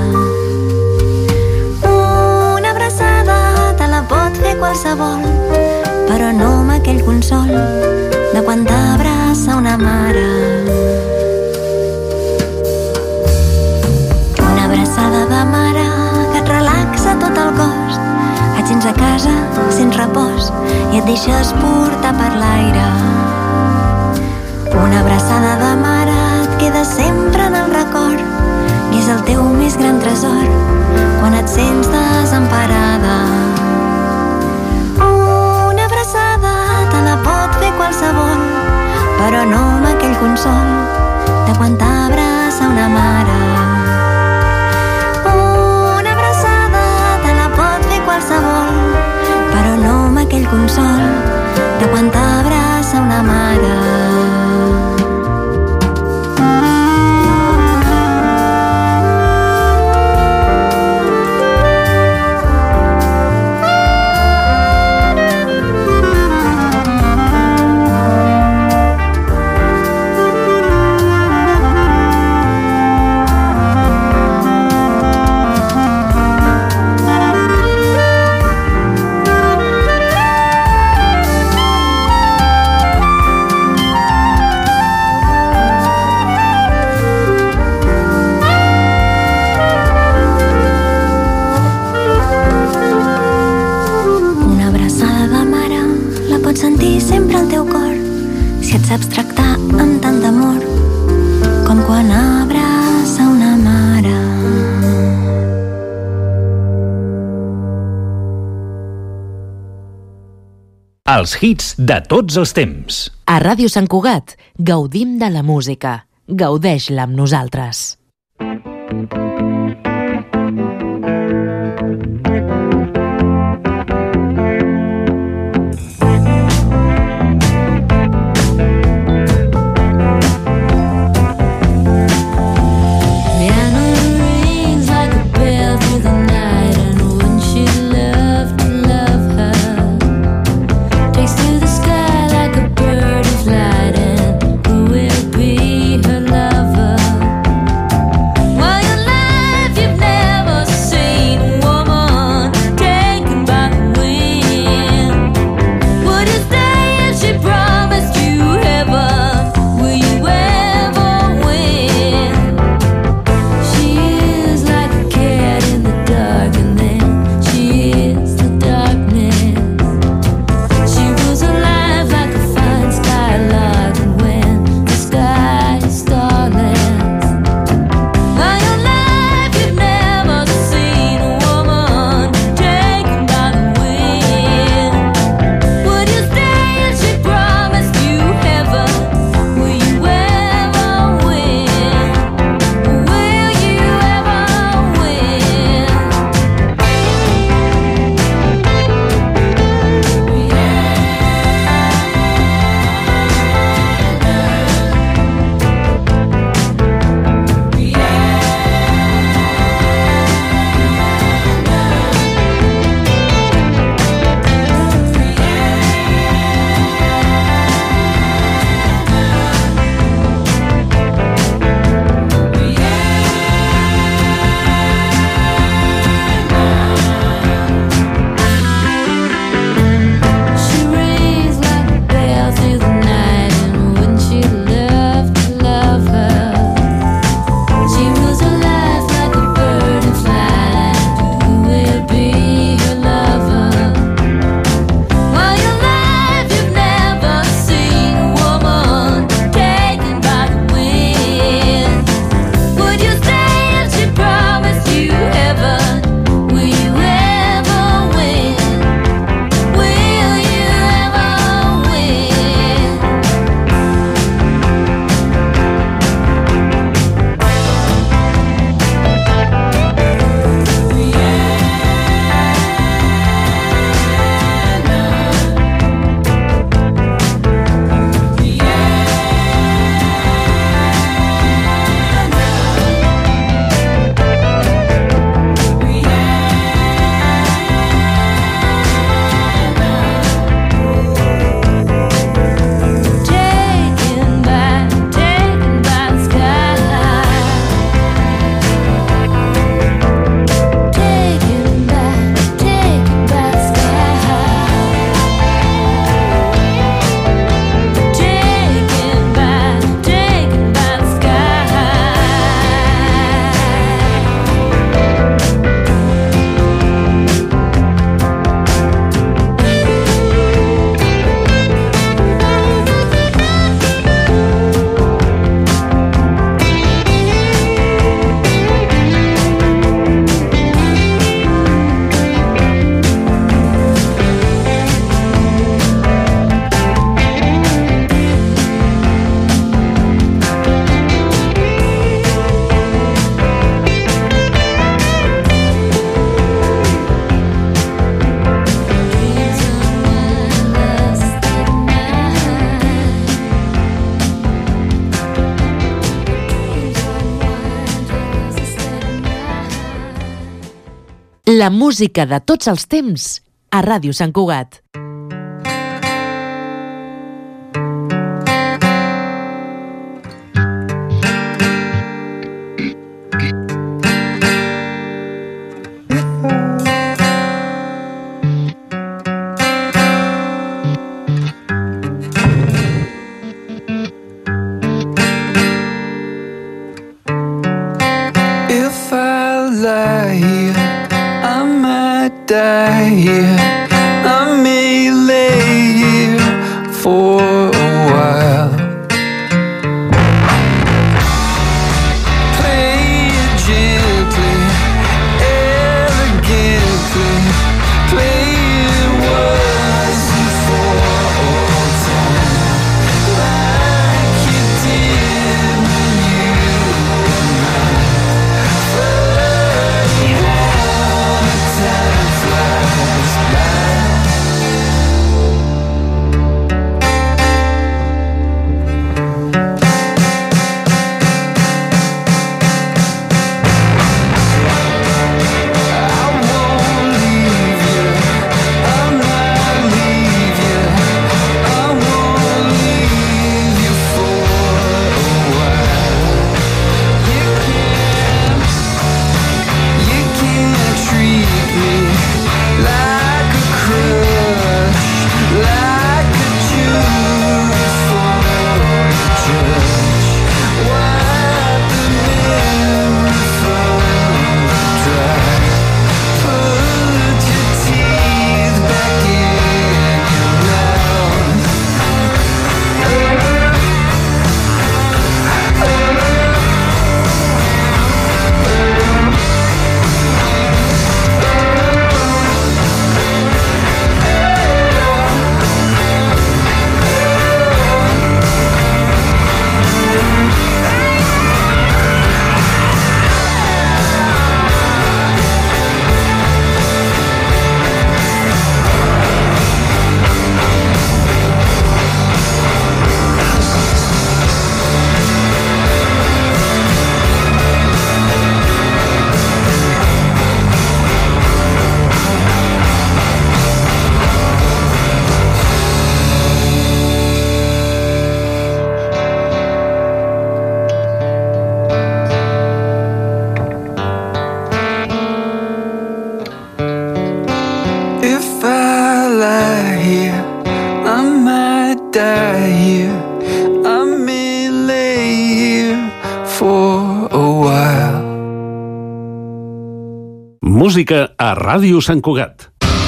Una abraçada te la pot fer qualsevol, però no amb aquell consol de quan t'abraça una mare. Una abraçada de mare que et relaxa tot el cos, et sents a casa, sents repòs i et deixes portar per l'aire. Una abraçada de mare et queda sempre en el record i és el teu més gran tresor quan et sents desemparada. Una abraçada te la pot fer qualsevol, però no amb aquell consol de quan t'abraça una mare. Una abraçada te la pot fer qualsevol, però no amb aquell consol de quan t'abraça una mare. Saps tractar amb tant d'amor com quan abraça una mare. Els hits de tots els temps. A Ràdio Sant Cugat gaudim de la música. Gaudeix-la amb nosaltres. While your life you La música de tots els temps a Ràdio Sant Cugat. Die here, I may lay here for a while. Play it gently, elegantly, play it once and for all time, like you did when you and I funny how time flies by. If I lie here, I might die here, I may lay here for a while. Música a Ràdio Sant Cugat.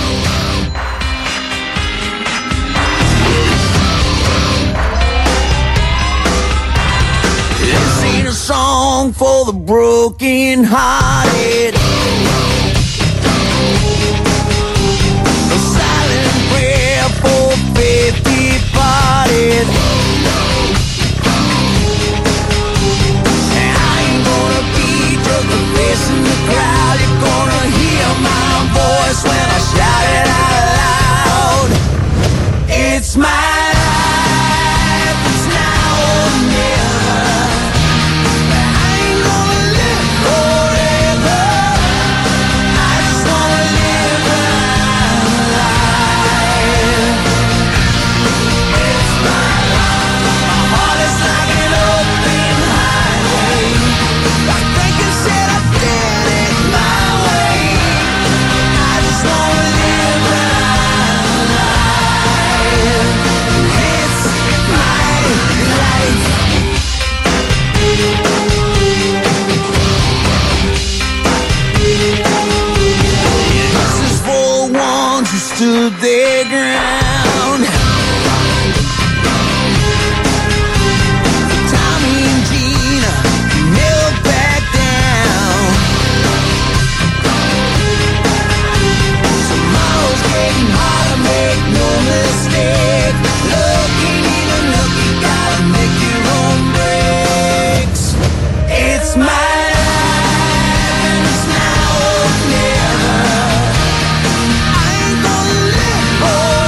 This ain't a song for the broken hearted. A silent prayer for faith departed. And I ain't gonna be just a face in the crowd. You're gonna hear my voice when I shout it out loud. It's my life, it's now or never. I ain't gonna live forever. I just wanna live my life. It's my life. My heart is like an open highway. I think I said I did it my way. I just wanna live my life. It's my life. This is for ones who stood their ground. Tommy and Gina never back down. Tomorrow's getting harder, make no mistake. Looking even look, you gotta make your own breaks. It's my life and it's now or never. I ain't gonna live for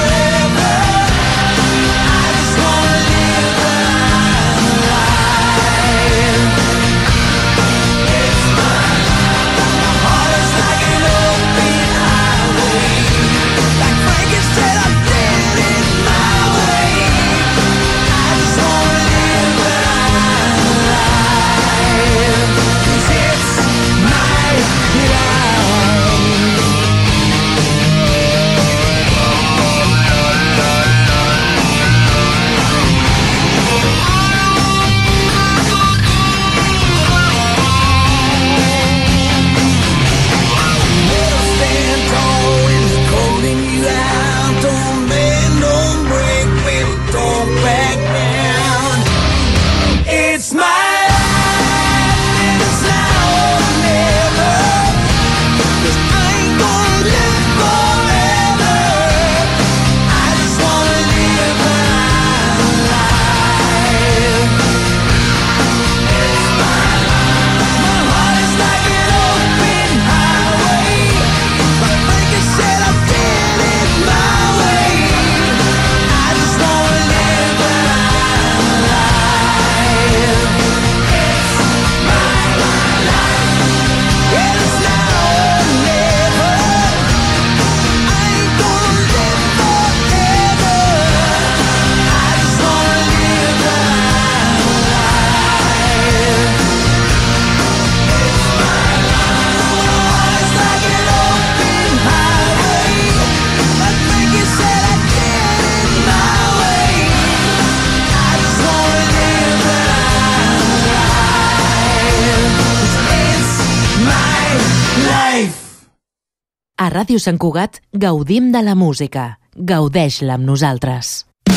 A Ràdio Sant Cugat gaudim de la música. Gaudeix-la amb nosaltres.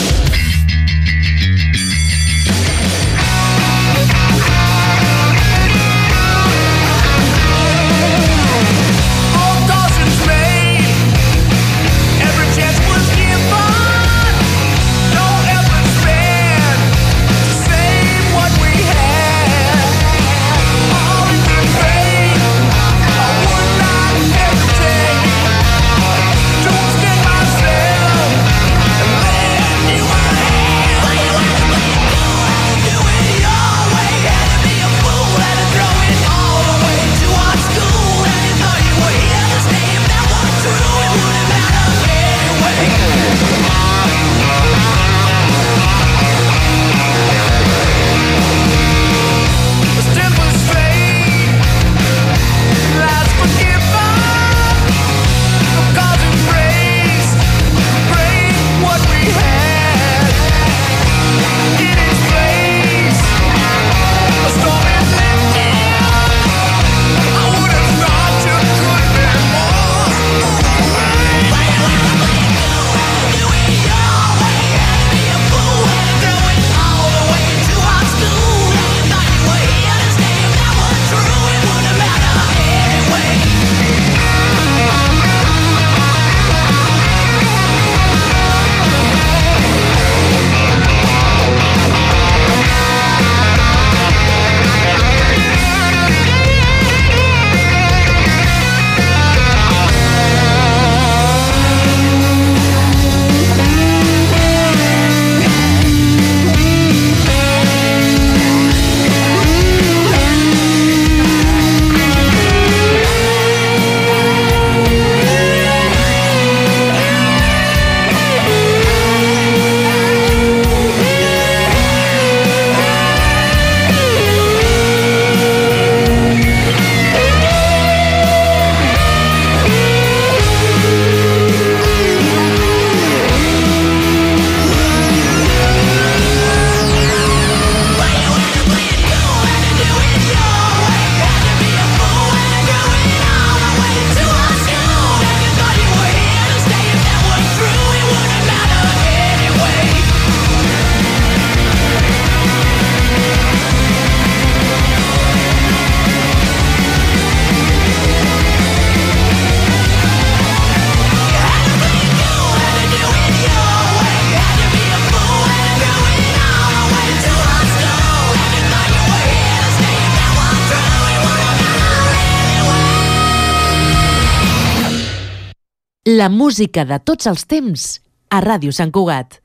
La música de tots els temps a Ràdio Sant Cugat.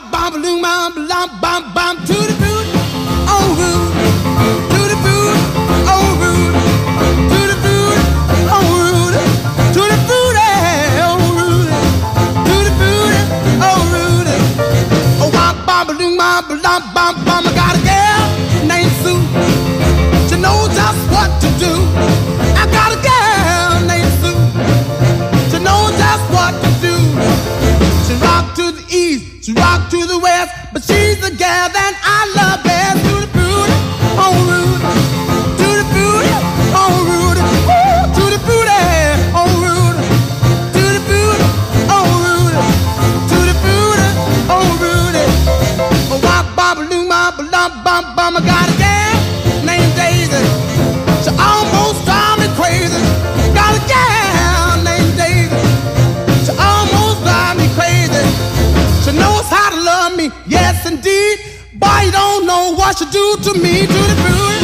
She rock to the west, but she's the gal that I love best. To the booty, oh Rudy, to the booty, oh Rudy, ooh, to the booty, oh Rudy, to the booty, oh Rudy, to the booty, oh Rudy. Oh, wop, bop, loo, bop, lump, bump, bum. I got a gal named Daisy. She almost drives me crazy. Got a gal named Daisy. She almost drives me crazy. She knows how to love me, yes indeed. Boy, you don't know what she do to me, to the booty.